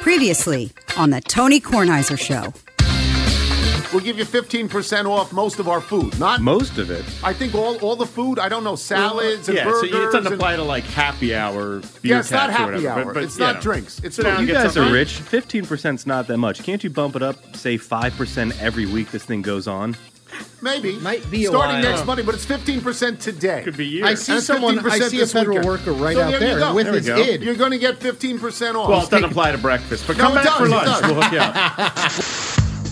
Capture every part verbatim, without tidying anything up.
Previously on the Tony Kornheiser Show. We'll give you fifteen percent off most of our food. Not most of it. I think all, all the food, I don't know, salads and yeah, burgers. So it doesn't and, apply to like happy hour beer Yeah, it's not taps or happy whatever, hour. But, but, it's you not know. drinks. It's Sit down food. and You get guys something. are rich. fifteen percent's not that much. Can't you bump it up, say five percent every week this thing goes on? Maybe. Might be a Starting while. next Monday, but it's fifteen percent today. Could be years. I see And it's someone. I fifteen percent see a this federal weekend. worker right So out there you there go. with There we his go. id. You're going to get fifteen percent off. Well, it doesn't apply to breakfast, but come No, it back for does, it lunch. does. We'll hook you up.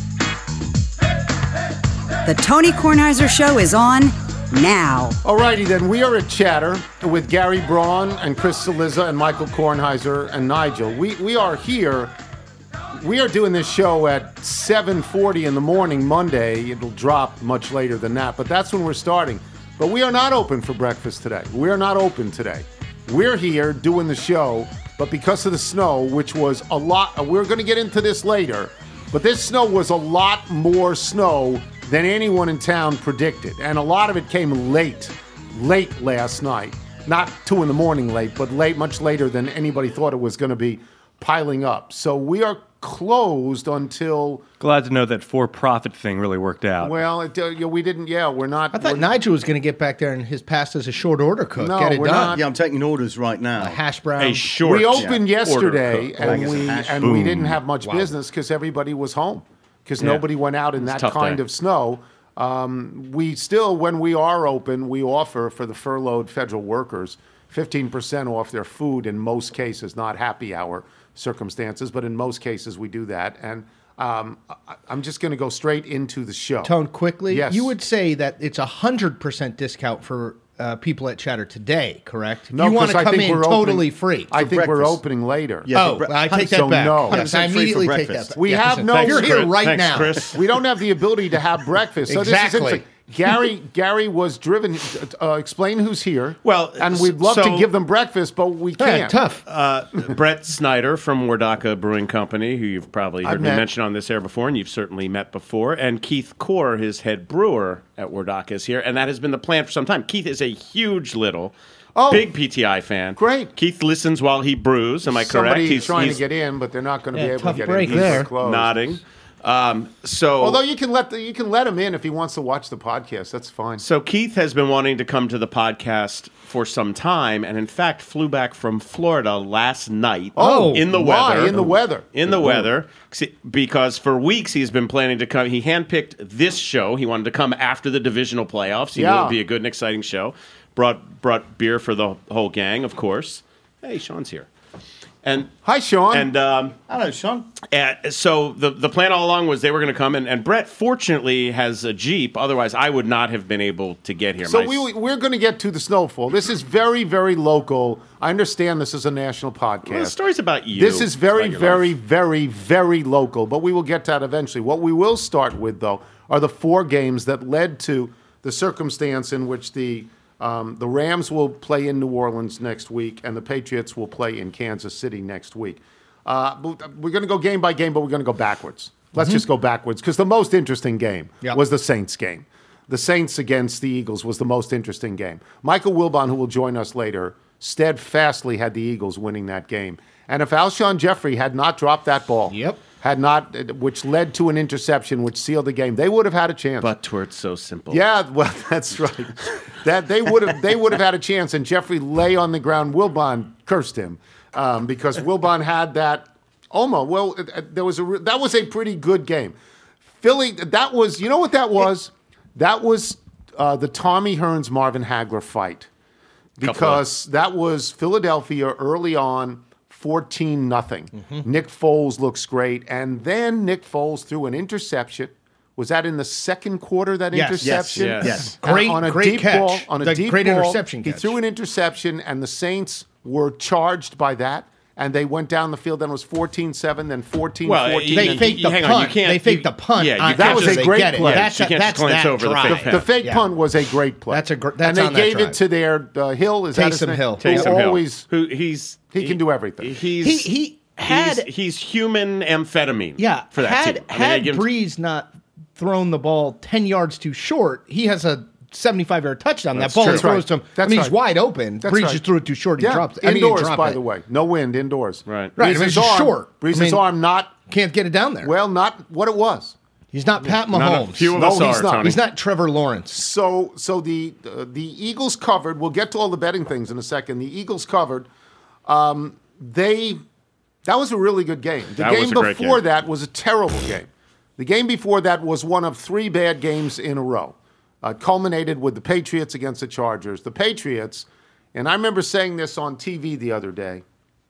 The Tony Kornheiser Show is on now. Alrighty then, we are at Chatter with Gary Braun and Chris Cillizza and Michael Kornheiser and Nigel. We we are here. We are doing this show at seven forty in the morning Monday. It'll drop much later than that, but that's when we're starting. But we are not open for breakfast today. We are not open today. We're here doing the show, but because of the snow, which was a lot, we're going to get into this later, but this snow was a lot more snow than anyone in town predicted. And a lot of it came late, late last night. Not two in the morning late, but late, much later than anybody thought it was going to be piling up. So we are closed until, Glad to know that for-profit thing really worked out. well, it, uh, yeah, we didn't, yeah, we're not. I thought we're, Nigel was going to get back there and his pasta's a short order cook. No, Get it we're done. not. Yeah, I'm taking orders right now. A hash brown. A short We opened yeah, yesterday, order cook. and Like it's a we hash and we boom. didn't have much Wow. business because everybody was home because Yeah. nobody went out in that tough kind day. of snow. Um, we still, when we are open, we offer for the furloughed federal workers fifteen percent off their food in most cases, not happy hour circumstances, but in most cases we do that. And um, I, I'm just going to go straight into the show. Tone, quickly. Yes. You would say that it's a hundred percent discount for uh, people at Chatter today, correct? No, you want 'cause to I come think in we're totally opening- free. I think we're breakfast. opening later. Yeah, oh, for bre- I take that so back. no. Yes, I one hundred percent free for immediately take breakfast. that back. We Yes, have yes, no- yes. You're here Chris. right Thanks, now. Chris. We don't have the ability to have breakfast. So Exactly. this is interesting. Gary, Gary was driven. Uh, explain who's here. Well, and we'd love so- to give them breakfast, but we Yeah, can't. tough. Uh, Brett Snyder from Wardaka Brewing Company, who you've probably I've heard me met. mention on this air before, and you've certainly met before, and Keith Core, his head brewer at Wardaka, is here, and that has been the plan for some time. Keith is a huge little, Oh, big P T I fan. great. Keith listens while he brews. Am I correct? Somebody's He's trying he's to get in, but they're not going to Yeah, be able tough to get break in. He's there. closed. nodding. Um, so, Although you can let the, you can let him in if he wants to watch the podcast. That's fine. So Keith has been wanting to come to the podcast for some time, and in fact flew back from Florida last night. Oh, in the why? weather. In the weather. In the weather, because for weeks he's been planning to come. He handpicked this show. He wanted to come after the divisional playoffs. He knew it Yeah. would be a good and exciting show. Brought brought beer for the whole gang, of course. Hey, Sean's here, and Hi, Sean. and. Um, Hello, Sean. uh, so the the plan all along was they were going to come, and, and Brett fortunately has a Jeep. Otherwise, I would not have been able to get here. so My- we we're going to get to the snowfall. This is very very local. I understand this is a national podcast. Well, the story's about you. This is very, It's about your very, life. very, very local, but we will get to that eventually. What we will start with, though, are the four games that led to the circumstance in which the um, the Rams will play in New Orleans next week and the Patriots will play in Kansas City next week. Uh, but we're going to go game by game, but we're going to go backwards. Let's just go backwards because the most interesting game Yep. was the Saints game. The Saints against the Eagles was the most interesting game. Michael Wilbon, who will join us later, steadfastly had the Eagles winning that game. And if Alshon Jeffrey had not dropped that ball, Yep. had not, which led to an interception, which sealed the game, they would have had a chance. But toward so simple. Yeah, well, that's right. that they would have they would have had a chance, and Jeffrey lay on the ground. Wilbon cursed him um, because Wilbon had that. Almost. Well, it- it- there was a re- that was a pretty good game. Philly. That was. You know what that was? That was uh, the Tommy Hearns Marvin Hagler fight because that was Philadelphia early on. fourteen nothing. Nick Foles looks great. And then Nick Foles threw an interception. Was that in the second quarter, that Yes, interception? yes, yes. And Great- on a great deep catch. ball, on a The deep great ball, interception He catch. threw an interception, and the Saints were charged by that. And they went down the field, then it was fourteen seven, then fourteen Well, fourteen. They you- faked you- the hang on, you punt. can't- They faked you- the punt. yeah, you on can't That was after a they great get it. play. That's You a- can't just that's glance that over the drive. fake The, the fake Yeah. punt was a great play. That's a gr- And that's they on that gave drive. it to their uh, Hill. Is that his Taysom name? Hill. Who Taysom Hill, always who he's he can do everything. He's He he had he's, he's human amphetamine. yeah for that had team. I mean, they had give him- Breeze not thrown the ball ten yards too short, he has a seventy-five yard touchdown. That's that ball true. he That's throws right. to him. That's I mean, he's right. wide open. That's Breeze right. just threw it too short. He Yeah, dropped it. I mean, he indoors, dropped by it. the way. No wind, indoors. Right. Right, I mean, Breeze's it's just arm, short. Breeze's I mean- arm not, Can't get it down there. well, not what it was. He's not Pat Not a Mahomes. few of No, us he's are, not. Tony. He's not Trevor Lawrence. So, so the uh, the Eagles covered. We'll get to all the betting things in a second. The Eagles covered. Um, they that was a really good game. The That game was a great before game. that was a terrible game. The game before that was one of three bad games in a row. Uh, culminated with the Patriots against the Chargers. The Patriots, and I remember saying this on T V the other day,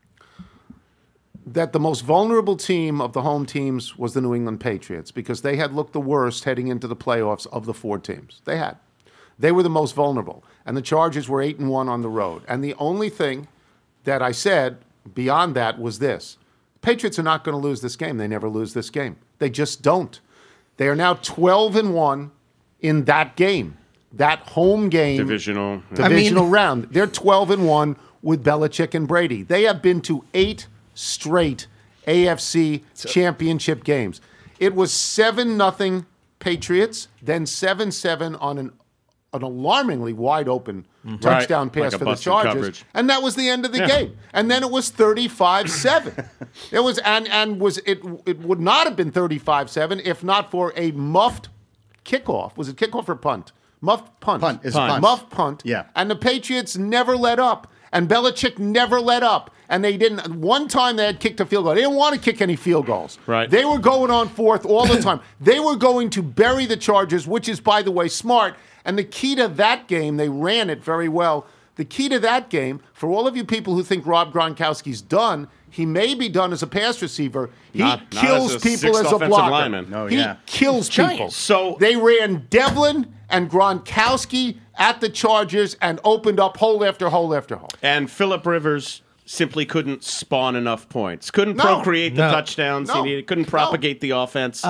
that the most vulnerable team of the home teams was the New England Patriots because they had looked the worst heading into the playoffs of the four teams. They had. They were the most vulnerable. And the Chargers were eight and one on the road. And the only thing that I said beyond that was this. Patriots are not going to lose this game. They never lose this game. They just don't. They are now twelve and one in that game. That home game. Divisional. I mean- Divisional round. They're twelve and one with Belichick and Brady. They have been to eight straight A F C championship games. It was seven nothing Patriots, then seven seven on an an alarmingly wide open touchdown Right, pass like a for the busted Chargers. coverage. And that was the end of the Yeah. game. And then it was thirty-five seven. It was and and was it it would not have been thirty-five seven if not for a muffed kickoff. Was it kickoff or punt? Muffed punt. Punt. It's Punt. punt. Muffed punt. Yeah. And the Patriots never let up. And Belichick never let up. And they didn't. One time they had kicked a field goal. They didn't want to kick any field goals. Right. They were going on fourth all the time. They were going to bury the Chargers, which is, by the way, smart. And the key to that game, they ran it very well. The key to that game, for all of you people who think Rob Gronkowski's done, he may be done as a pass receiver. He Not- not kills as a people sixth as a offensive blocker. lineman. No, he yeah. kills giant. people. So- they ran Devlin and Gronkowski at the Chargers and opened up hole after hole after hole. And Phillip Rivers simply couldn't spawn enough points. Couldn't No. procreate the No. touchdowns. No. He needed, couldn't No. propagate the offense.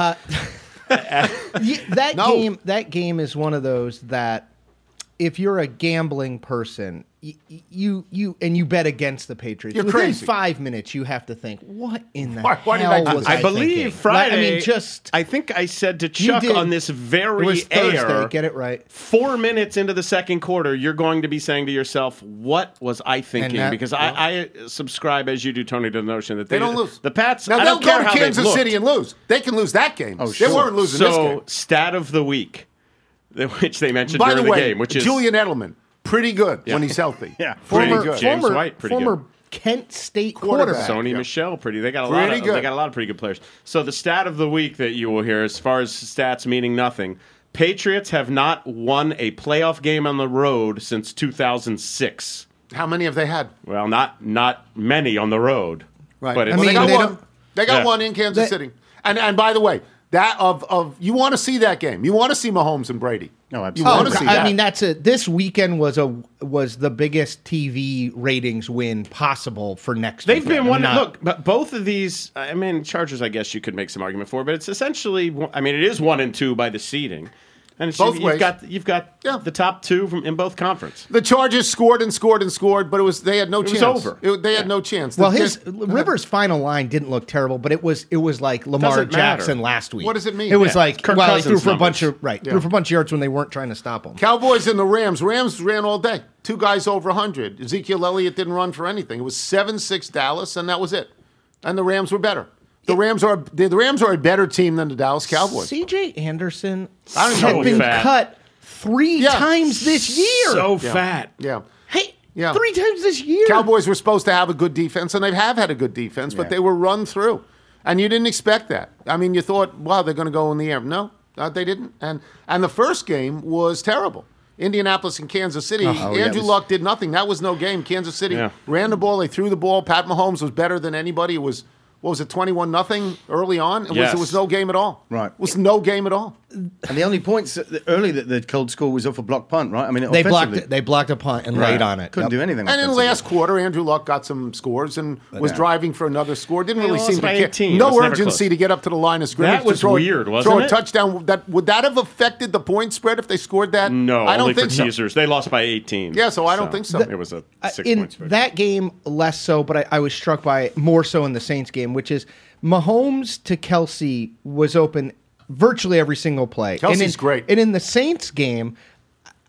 Yeah, that No. game that game is one of those that if you're a gambling person, you you, you and you bet against the Patriots, You're within crazy. five minutes you have to think, what in the Why- why did hell I do was this? I, I believe thinking? Friday. Like, I mean, just I think I said to You Chuck did. on this very it was Thursday. air. Get it right. Four minutes into the second quarter, you're going to be saying to yourself, "What was I thinking?" that- because I, I subscribe, as you do, Tony, to the notion that They they, don't lose. The Pats. Now I they'll don't care go to how Kansas they've City looked. and lose. They can lose that game. Oh, They sure. weren't losing this So, game. stat of the week, which they mentioned By the during the, way, game, which is Julian Edelman, pretty good when he's healthy. Yeah. pretty Former, good. James former, White, pretty former good. Kent State Quarterback. quarterback. Sony Yeah. Michelle, pretty. They got a lot. Pretty Of, good. They got a lot of pretty good players. So the stat of the week that you will hear, as far as stats meaning nothing, Patriots have not won a playoff game on the road since two thousand six. How many have they had? Well, not not many on the road, Right. but I it's, Well, mean, they got they one. don't- They got Yeah. one in Kansas They- City. And and by the way, that of of you want to see that game. You want to see Mahomes and Brady. No, You absolutely. want Oh, to see I that. mean, that's a. This weekend was a was the biggest T V ratings win possible for next. they've weekend. been one. I'm not- Look, but both of these. I mean, Chargers. I guess you could make some argument for, but it's essentially. I mean, it is one and two by the seeding, and it's, Both you've ways. got you've got Yeah. the top two from in both conference. The Chargers scored and scored and scored, but it was they had no was chance. over. It- they had no chance. Well, The- his the- Rivers' final line didn't look terrible, but it was it was like Lamar Doesn't matter. Jackson last week. What does it mean? It was Yeah, like Kirk well, he Cousins threw for a bunch numbers. of right, Yeah. threw for a bunch of yards when they weren't trying to stop him. Cowboys and the Rams. Rams ran all day. Two guys over one hundred. Ezekiel Elliott didn't run for anything. It was seven six Dallas, and that was it. And the Rams were better. The Rams are the, the Rams are a better team than the Dallas Cowboys. C J Anderson I don't know had what been fat. cut three Yeah. times this year. So fat. Yeah. hey, Yeah. three times this year. Cowboys were supposed to have a good defense, and they have had a good defense, but Yeah. they were run through. And you didn't expect that. I mean, you thought, wow, they're going to go in the air. No, uh, they didn't. And and the first game was terrible. Indianapolis and Kansas City. yeah, Andrew it was- Luck did nothing. That was no game. Kansas City Yeah. ran the ball. They threw the ball. Pat Mahomes was better than anybody. It was, what was it, twenty-one nothing early on? It, was, Yes. it was no game at all. Right. It was no game at all. And the only points that- that early that the cold score was off a block punt, right? I mean, They blocked offensively, it. They blocked a punt and laid on it. couldn't Yep. do anything. And in the offensively. last quarter, Andrew Luck got some scores and was yeah. driving for another score. Didn't They really lost seem to by care. eighteen. It No was never urgency close. to get up to the line of scrimmage. That was to throw, weird, wasn't throw a it? touchdown. That would that have affected the point spread if they scored that? No, I don't only think for so. teasers. They lost by eighteen. Yeah, so I don't think so. It was a Uh, six in point spread. that game, less so, but I, I was struck by it more so in the Saints game, which is Mahomes to Kelsey was open virtually every single play. Kelsey's and in, great. And in the Saints game,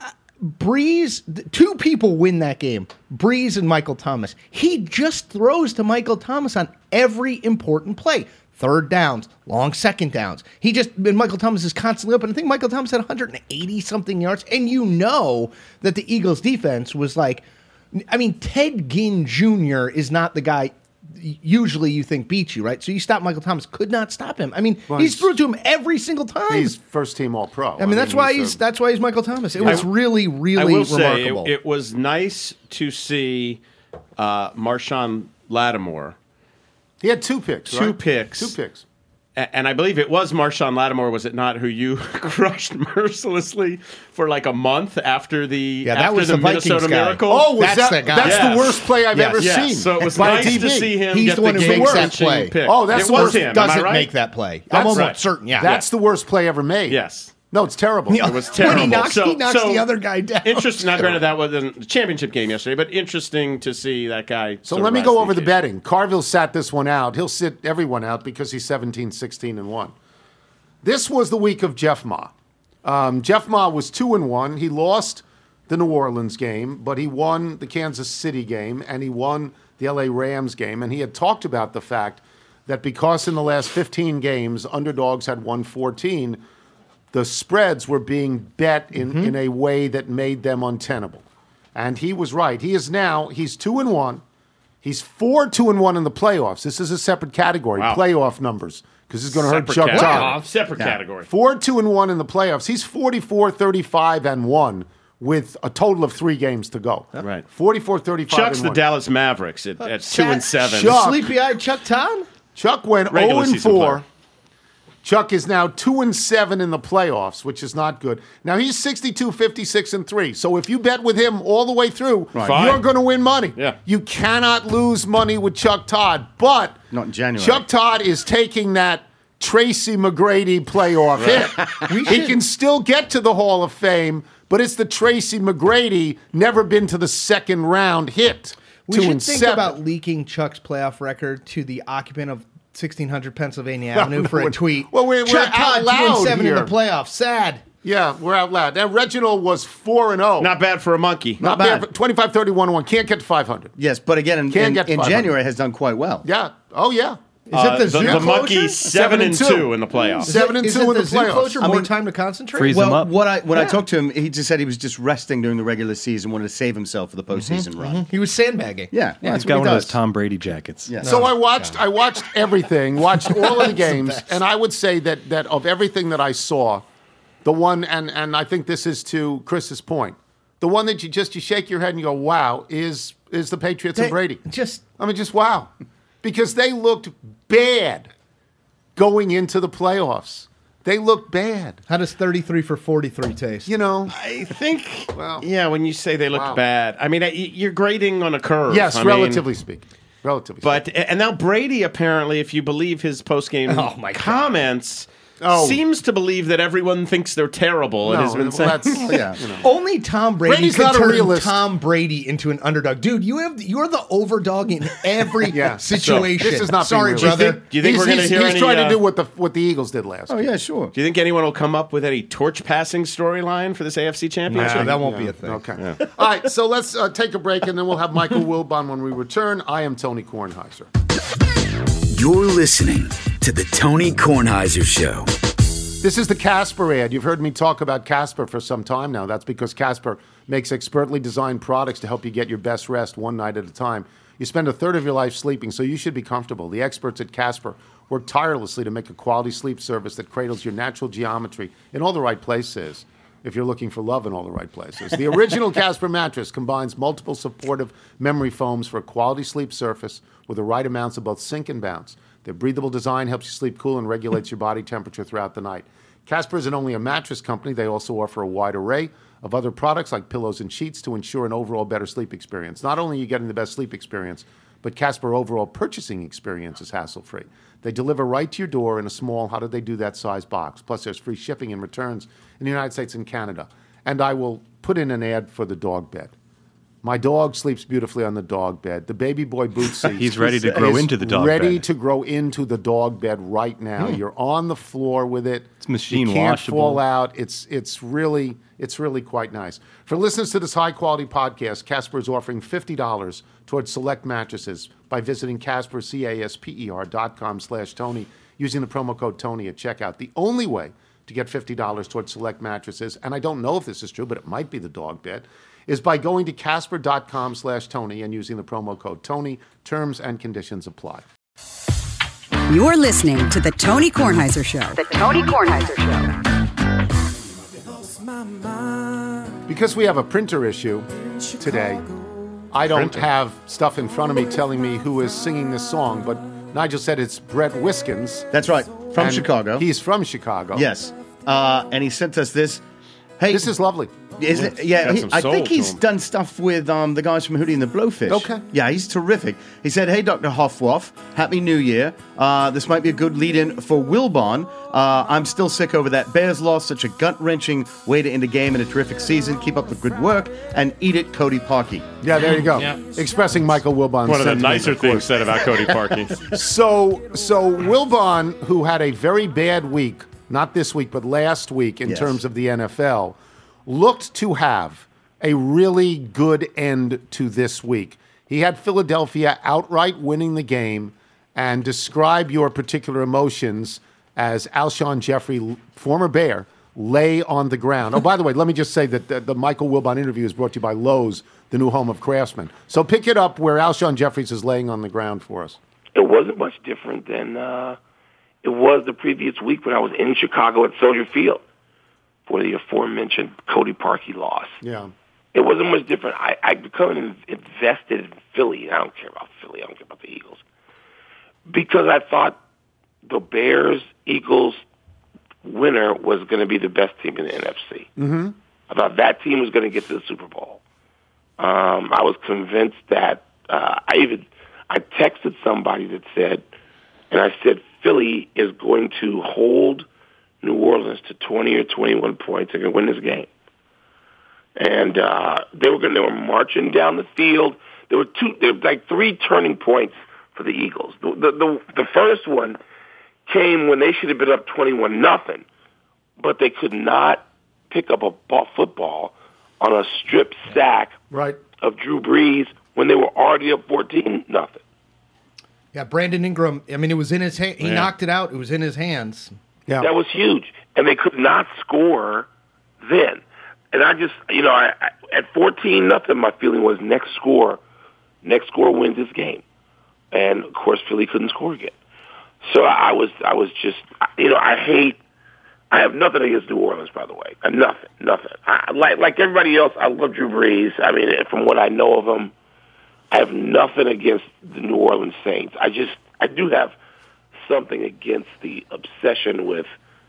Breeze, th- two people win that game, Breeze and Michael Thomas. He just throws to Michael Thomas on every important play. Third downs, long second downs. He just, and Michael Thomas is constantly open. I think Michael Thomas had one hundred eighty something yards. And you know that the Eagles defense was like, I mean, Ted Ginn Junior is not the guy usually you think beats you, right? So you stop Michael Thomas, could not stop him. I mean, Well, he's he's- through to him every single time. He's first team All Pro. I mean, that's why he's a- that's why he's Michael Thomas. It was really, I really will say it, remarkable. it was nice to see uh, Marshawn Lattimore. He had two picks. Two right? picks. Two picks. A- And I believe it was Marshawn Lattimore, was it not, who you crushed mercilessly for like a month after the Yeah, that after was the the Vikings Minnesota guy. Miracle? Oh, was That's that, the guy. That's Yes. the worst play I've Yes. ever Yes. seen. So it was by nice D B. to see him He's get the one who game makes that clinching play. pick. Oh, that's it the was worst- him. Am doesn't I right? make that play. I'm That's almost right. certain. Yeah, That's the worst play ever made. Yes. No, it's terrible. Yeah. It was When he terrible. knocks- so, he knocks so the other guy down. Interesting. Now, granted, that wasn't the championship game yesterday, but interesting to see that guy. So sort of let me rise go to over the occasion. betting. Carville sat this one out. He'll sit everyone out because he's seventeen, sixteen, and one. This was the week of Jeff Ma. Um, Jeff Ma was two and one. He lost the New Orleans game, but he won the Kansas City game and he won the L A Rams game. And he had talked about the fact that because in the last fifteen games, underdogs had won fourteen, the spreads were being bet in, in a way that made them untenable. And he was right. He is now, he's two and one. He's four, two and one in the playoffs. This is a separate category, Wow. playoff numbers, because it's going to hurt Separate Chuck category. Todd. Separate category. Four, two and one in the playoffs. He's forty-four, thirty-five, and one with a total of three games to go. Right. forty-four, thirty-five, Chuck's and the one. Dallas Mavericks at, at two and seven. Chuck- Sleepy-eyed Chuck Todd? Chuck went Regular oh and season four. player. Chuck is now two and seven in the playoffs, which is not good. Now he's sixty-two, fifty-six, and three. So if you bet with him all the way through, Fine. you're going to win money. Yeah. You cannot lose money with Chuck Todd. But Not in January. Chuck Todd is taking that Tracy McGrady playoff hit. He can still get to the Hall of Fame, but it's the Tracy McGrady never been to the second round hit. We two should and think seven. about leaking Chuck's playoff record to the occupant of sixteen hundred Pennsylvania Avenue no, for a we're- tweet. well, we're- Chuck we're out Todd, two and loud seven in here. the playoffs. Sad. Yeah, we're out loud. Now Reginald was four and zero. Not bad for a monkey. Not bad. bad. twenty-five, thirty-one, and one. Can't get to five hundred. Yes, but again, in, Can't in, get in five hundred. January has done quite well. Yeah. Oh yeah. Is Uh, it the the, zoo the closure? monkey seven and and two two in the playoffs. Is Seven it- and is two it in the the zoo playoffs. closure? I More mean- time to concentrate? Freeze Well, him up. what I when I Yeah. talked to him, he just said he was just resting during the regular season, wanted to save himself for the postseason run. He was sandbagging. Yeah, Yeah, that's he's got what one he of does. those Tom Brady jackets. Yeah. So I watched. I watched everything. Watched all of the games, and I would say that that of everything that I saw, the one and and I think this is to Chris's point, the one that you just you shake your head and you go, "Wow," is is the Patriots They- and Brady. Just I mean, just wow, because they looked bad going into the playoffs. They looked bad. how does thirty-three for forty-three taste? You know. I think, Well, yeah, when you say they looked wow. bad, I mean, I- you're grading on a curve. Yes, I mean, relatively speaking. Relatively But speaking. and now Brady apparently, if you believe his post game Oh, my God. comments, Oh. seems to believe that everyone thinks they're terrible. No, and has been well, saying, that's, yeah. you know. Only Tom Brady Brady's could not a turn realist. Tom Brady into an underdog. Dude, you have you're the overdog in every Yeah. situation. This is not Sorry, being realistic. brother. Do you think he's, we're gonna he's- hear he's any, trying uh, to do what the what the Eagles did last Oh year. yeah, sure. do you think anyone will come up with any torch passing storyline for this A F C Championship? Nah, that won't Yeah, be a thing. Okay. All right, so let's uh, take a break, and then we'll have Michael Wilbon when we return. I am Tony Kornheiser. You're listening to the Tony Kornheiser Show. This is the Casper ad. You've heard me talk about Casper for some time now. That's because Casper makes expertly designed products to help you get your best rest one night at a time. You spend a third of your life sleeping, so you should be comfortable. The experts at Casper work tirelessly to make a quality sleep service that cradles your natural geometry in all the right places. If you're looking for love in all the right places. The original Casper mattress combines multiple supportive memory foams for a quality sleep surface with the right amounts of both sink and bounce. Their breathable design helps you sleep cool and regulates your body temperature throughout the night. Casper isn't only a mattress company, they also offer a wide array of other products like pillows and sheets to ensure an overall better sleep experience. Not only are you getting the best sleep experience, but Casper overall purchasing experience is hassle-free. They deliver right to your door in a small, how did they do that size box. Plus, there's free shipping and returns in the United States and Canada. And I will put in an ad for the dog bed. My dog sleeps beautifully on the dog bed. The baby boy Bootsy He's ready to grow is into the dog ready bed. to grow into the dog bed right now. You're on the floor with it. It's machine you can't washable. fall out. It's it's really it's really quite nice. For listeners to this high quality podcast, Casper is offering fifty dollars towards select mattresses by visiting Casper C A S P E R dot com slash Tony using the promo code Tony at checkout. The only way to get fifty dollars towards select mattresses, and I don't know if this is true, but it might be the dog bed, is by going to Casper dot com slash Tony and using the promo code Tony. Terms and conditions apply. You're listening to The Tony Kornheiser Show. The Tony Kornheiser Show. Because we have a printer issue today, I don't Printer. have stuff in front of me telling me who is singing this song, but Nigel said it's Brett Wiskins. That's right. From and Chicago. He's from Chicago. Yes. Uh, and he sent us this. Hey, This is lovely. Is it? Yeah, Got he, some I soul think to he's him. done stuff with um, the guys from Hootie and the Blowfish. Okay. Yeah, he's terrific. He said, "Hey, Doctor Hoffwoff, Happy New Year. Uh, this might be a good lead-in for Wilbon. Uh, I'm still sick over that Bears loss. Such a gut-wrenching way to end a game and a terrific season. Keep up the good work and eat it, Cody Parkey." Yeah, there you go. Yeah. Expressing Michael Wilbon's One of the sentiments, nicer of course. things said about Cody Parkey. So, so Wilbon, who had a very bad week, not this week, but last week in Yes. terms of the N F L, looked to have a really good end to this week. He had Philadelphia outright winning the game, and describe your particular emotions as Alshon Jeffrey, former Bear, lay on the ground. Oh, by the way, let me just say that the, the Michael Wilbon interview is brought to you by Lowe's, the new home of Craftsman. So pick it up where Alshon Jeffries is laying on the ground for us. It wasn't much different than uh, it was the previous week when I was in Chicago at Soldier Field for the aforementioned Cody Parkey loss. Yeah. It wasn't much different. I, I become in- invested in Philly. I don't care about Philly. I don't care about the Eagles. Because I thought the Bears-Eagles winner was going to be the best team in the N F C. Mm-hmm. I thought that team was going to get to the Super Bowl. Um, I was convinced that uh, I even I texted somebody that said, and I said, Philly is going to hold New Orleans to twenty or twenty-one points and going to win this game. And uh, they were going. They were marching down the field. There were two. There were like three turning points for the Eagles. The the the, the first one came when they should have been up twenty-one nothing, but they could not pick up a ball, football on a strip sack Right. of Drew Brees when they were already up fourteen nothing. Yeah, Brandon Ingram. I mean, it was in his hand. He Yeah. knocked it out. It was in his hands. Yeah. That was huge, and they could not score then. And I just, you know, I, I, at fourteen nothing, my feeling was next score, next score wins this game, and of course Philly couldn't score again. So I was, I was just, you know, I hate. I have nothing against New Orleans, by the way. Uh, Nothing, nothing. I, like like everybody else, I love Drew Brees. I mean, from what I know of him, I have nothing against the New Orleans Saints. I just, I do have something against the obsession with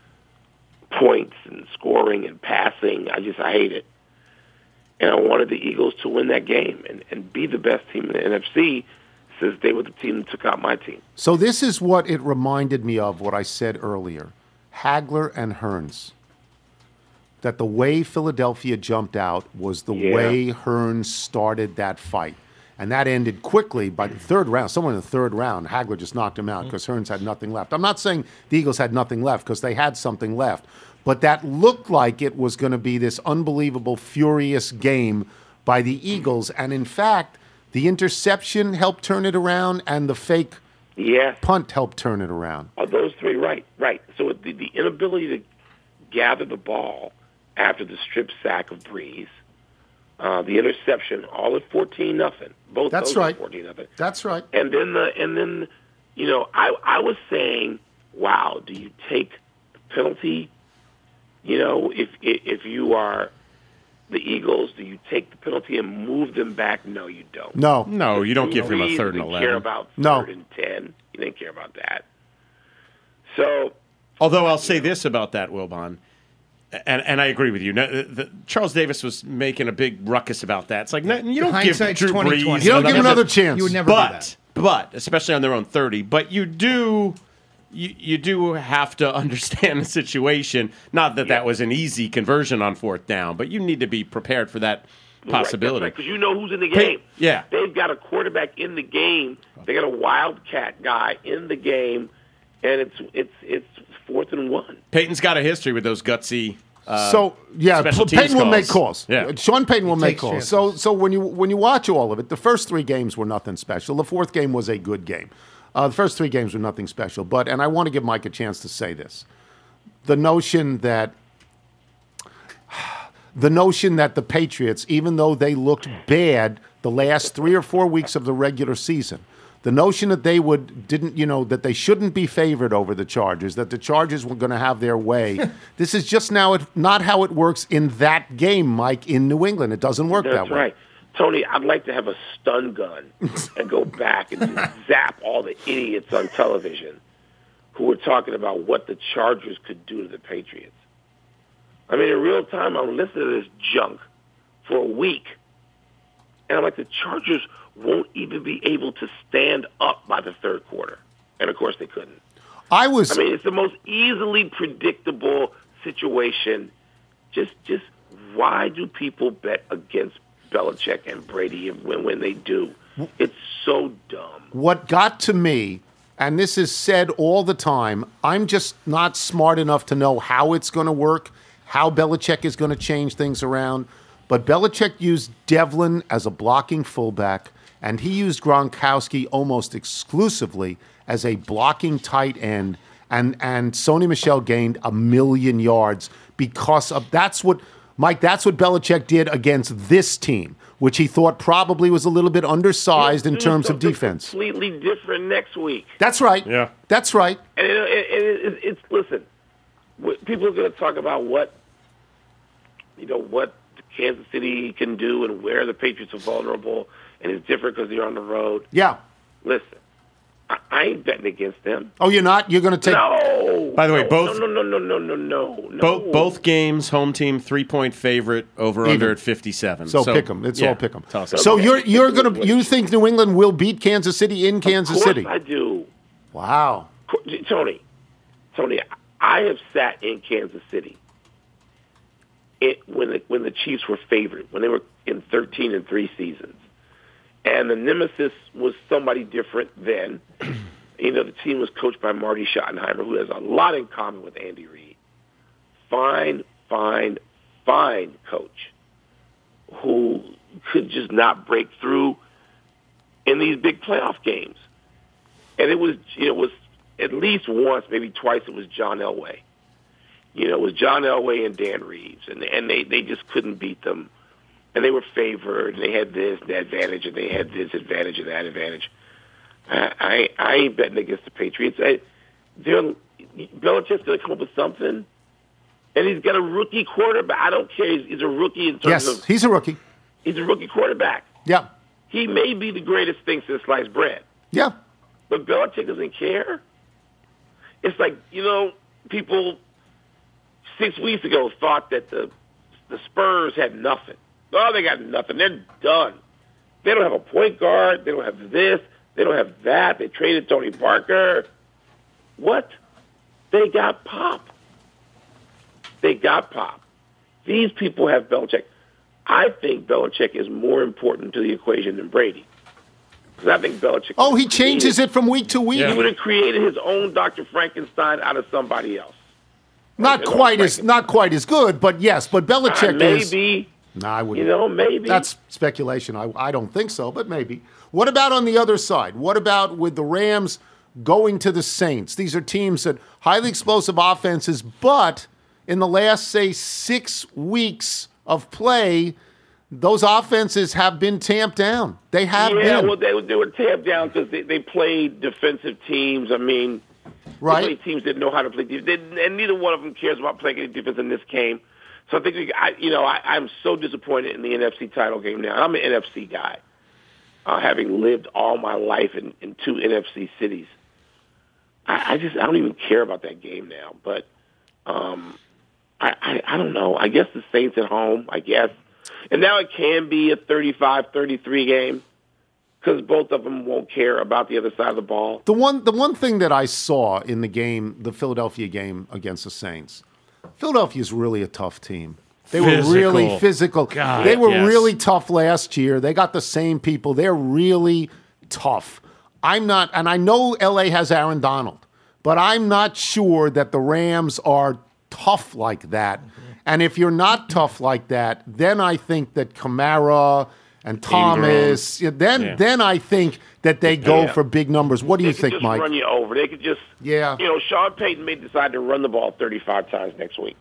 points and scoring and passing. I just, I hate it. And I wanted the Eagles to win that game and, and be the best team in the N F C since they were the team that took out my team. So this is what it reminded me of, what I said earlier. Hagler and Hearns. That the way Philadelphia jumped out was the Yeah. way Hearns started that fight. And that ended quickly by the third round. Someone in the third round, Hagler just knocked him out because Hearns had nothing left. I'm not saying the Eagles had nothing left because they had something left. But that looked like it was going to be this unbelievable, furious game by the Eagles. And in fact, the interception helped turn it around and the fake Yes. punt helped turn it around. Are those three right? Right. So the, the inability to gather the ball after the strip sack of Breeze, uh, the interception, all at fourteen nothing. Both That's those at right. fourteen nothing. That's right. And then the and then, you know, I I was saying, wow, do you take the penalty? You know, if if you are the Eagles, do you take the penalty and move them back? No, you don't. No. No, you don't give him a Breeze third and didn't care eleven. about No. third and ten. You didn't care about that. So Although I'll say this about that, Wilbon, and and I agree with you. No, the, the, Charles Davis was making a big ruckus about that. It's like no, you don't give Hindsight's Drew twenty Brees twenty. You don't give him another- another chance. You would never do but that. but especially on their own thirty. But you do. You, you do have to understand the situation. Not that that was an easy conversion on fourth down, but you need to be prepared for that possibility. Because you know who's in the Pey- game. yeah. They've got a quarterback in the game. They got a wildcat guy in the game, and it's it's it's fourth and one. Peyton's got a history with those gutsy. Uh, so yeah, special Peyton teams will calls. make calls. Yeah. Sean Payton will He make takes calls. chances. So so when you when you watch all of it, the first three games were nothing special. The fourth game was a good game. Uh, the first three games were nothing special. But and I want to give Mike a chance to say this: the notion that the notion that the Patriots, even though they looked bad the last three or four weeks of the regular season, the notion that they would didn't, you know, that they shouldn't be favored over the Chargers, that the Chargers were going to have their way. This is just now it, not how it works in that game, Mike, in New England. It doesn't work That's that way. right. Tony, I'd like to have a stun gun and go back and just zap all the idiots on television who were talking about what the Chargers could do to the Patriots. I mean, in real time, I'm listening to this junk for a week. And I'm like, the Chargers won't even be able to stand up by the third quarter. And, of course, they couldn't. I was. I mean, it's the most easily predictable situation. Just, just why do people bet against Belichick and Brady when, when they do? It's so dumb. What got to me, and this is said all the time, I'm just not smart enough to know how it's going to work, how Belichick is going to change things around. But Belichick used Devlin as a blocking fullback, and he used Gronkowski almost exclusively as a blocking tight end. And and Sony Michel gained a million yards because of that's what Mike. That's what Belichick did against this team, which he thought probably was a little bit undersized in Do terms of something defense. Completely different next week. That's right. Yeah. That's right. And it, it, it, it, it's listen. what- People are going to talk about what you know what Kansas City can do and where the Patriots are vulnerable, and it's different because they're on the road. Yeah. Listen, I, I ain't betting against them. Oh, you're not? You're going to take. No. By the way, no, both- No, no, no, no, no, no, no. Both both games, home team three point favorite over under Even. at fifty-seven. So, pick 'em. It's yeah, all pick 'em. toss 'em. So Okay. you're you're going to you think New England will beat Kansas City in Kansas Of course City? I do. Wow. Tony, Tony, I have sat in Kansas City it, when the, when the Chiefs were favored, when they were in thirteen and three seasons, and the nemesis was somebody different then. You know, the team was coached by Marty Schottenheimer, who has a lot in common with Andy Reid. Fine, fine, fine coach who could just not break through in these big playoff games. And it was, it was at least once, maybe twice, it was John Elway. You know, it was John Elway and Dan Reeves, and and they, they just couldn't beat them. And they were favored, and they had this that advantage, and they had this advantage and that advantage. I I, I ain't betting against the Patriots. I, they're, Belichick's going to come up with something, and he's got a rookie quarterback. I don't care. He's, he's a rookie in terms Yes, of he's a rookie. he's a rookie quarterback. Yeah. He may be the greatest thing since sliced bread. Yeah. But Belichick doesn't care. It's like, you know, people six weeks ago thought that the the Spurs had nothing. Oh, they got nothing. They're done. They don't have a point guard. They don't have this. They don't have that. They traded Tony Parker. What? They got Pop. They got Pop. These people have Belichick. I think Belichick is more important to the equation than Brady. Because I think Belichick... Oh, he changes it from week to week. He would have created his own Doctor Frankenstein out of somebody else. Not Like, quite like- as not quite as good, but yes. But Belichick Uh, is. maybe. No, I wouldn't. You know, maybe. That's speculation. I, I don't think so, but maybe. What about on the other side? What about with the Rams going to the Saints? These are teams that highly explosive offenses, but in the last, say, six weeks of play, those offenses have been tamped down. They have yeah, been. well, they, they were tamped down because they, they played defensive teams. I mean, Right. they played teams that know how to play defense. They, and neither one of them cares about playing any defense in this game. So I think, we, I, you know, I, I'm so disappointed in the N F C title game now. I'm an N F C guy, uh, having lived all my life in, in two N F C cities. I, I just I don't even care about that game now. But um, I, I, I don't know. I guess the Saints at home, I guess. And now it can be a thirty-five thirty-three game because both of them won't care about the other side of the ball. The one, the one thing that I saw in the game, the Philadelphia game against the Saints, Philadelphia is really a tough team. They Physical. were really physical. God, they were yes. really tough last year. They got the same people. They're really tough. I'm not, and I know L A has Aaron Donald, but I'm not sure that the Rams are tough like that. And if you're not tough like that, then I think that Kamara and Thomas, yeah, then Yeah. then I think that they go Yeah. for big numbers. What do They you could think, just Mike? run you over. They could just, Yeah. you know, Sean Payton may decide to run the ball thirty-five times next week.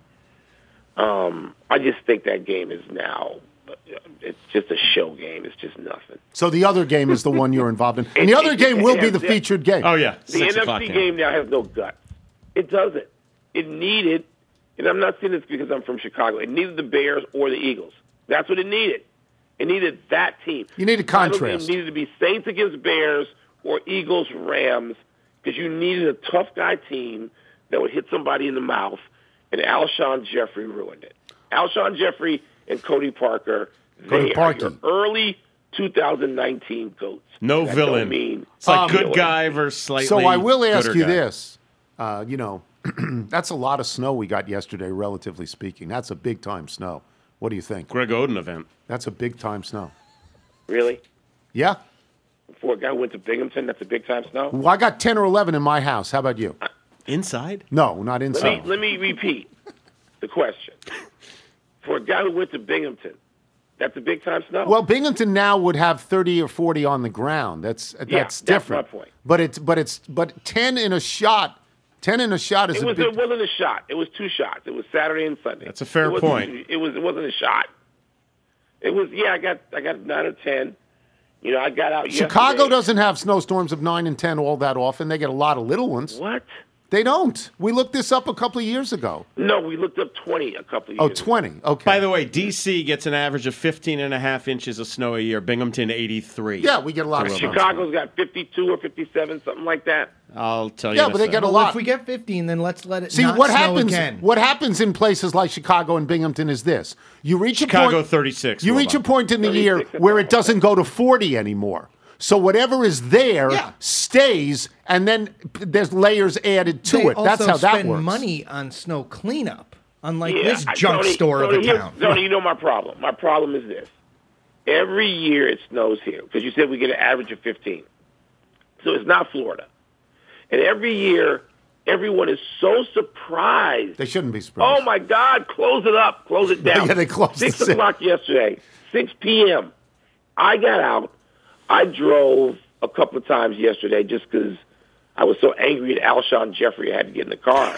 Um, I just think that game is now, it's just a show game. It's just nothing. So the other game is the one you're involved in. And the other game will be the featured game. Oh, yeah. The Six N F o'clock C game. game now has no guts. It doesn't. It needed, and I'm not saying this because I'm from Chicago, it needed the Bears or the Eagles. That's what it needed. It needed that team. You need a contrast. It needed to be Saints against Bears or Eagles Rams because you needed a tough guy team that would hit somebody in the mouth, and Alshon Jeffrey ruined it. Alshon Jeffrey and Cody Parker, Cody they Parkey. are your early two thousand nineteen goats. No That villain. Don't mean It's like Um, good guy versus slightly So I will ask gooder you guy. this. Uh, you know, that's a lot of snow we got yesterday, relatively speaking. That's a big-time snow. What do you think? Greg Oden event. That's a big-time snow. Really? Yeah? For a guy who went to Binghamton, that's a big time snow. Well, I got ten or eleven in my house. How about you? Inside? No, not Let me inside. let me repeat the question. For a guy who went to Binghamton, that's a big time snow. Well, Binghamton now would have thirty or forty on the ground. That's that's that's different. my point. But it's but it's but ten in a shot. Ten in a shot is it a was big. it wasn't a shot. It was two shots. It was Saturday and Sunday. That's a fair It wasn't- point. It was it wasn't a shot. It was yeah. I got I got nine or ten. You know, I got out. Chicago yesterday. doesn't have snowstorms of nine and ten all that often. They get a lot of little ones. What? They don't. We looked this up a couple of years ago. No, we looked up twenty a couple of Oh, years. ago. twenty. Okay. By the way, D C gets an average of fifteen and a half inches of snow a year. Binghamton, eighty-three. Yeah, we get a lot of snow. Chicago's got fifty-two or fifty-seven, something like that. I'll tell you. Yeah, in but they second. get a Well, lot. if we get fifteen, then let's let it See not what snow happens. again. What happens in places like Chicago and Binghamton is this: you reach Chicago a point. thirty-six. You reach a point in the year thirty-six where it doesn't go to forty anymore. So whatever is there Yeah. stays, and then p- there's layers added to They it. That's also how that spend works. money on snow cleanup, unlike Yeah, this I- junk Tony, store Tony, of a here's- town. Tony, you know my problem. My problem is this. Every year it snows here because you said we get an average of fifteen. So it's not Florida. And every year, everyone is so surprised. They shouldn't be surprised. Oh, my God, close it up. Close it down. Yeah, they closed Six the city. o'clock yesterday, six p.m. I got out. I drove a couple of times yesterday just because I was so angry at Alshon Jeffrey I had to get in the car.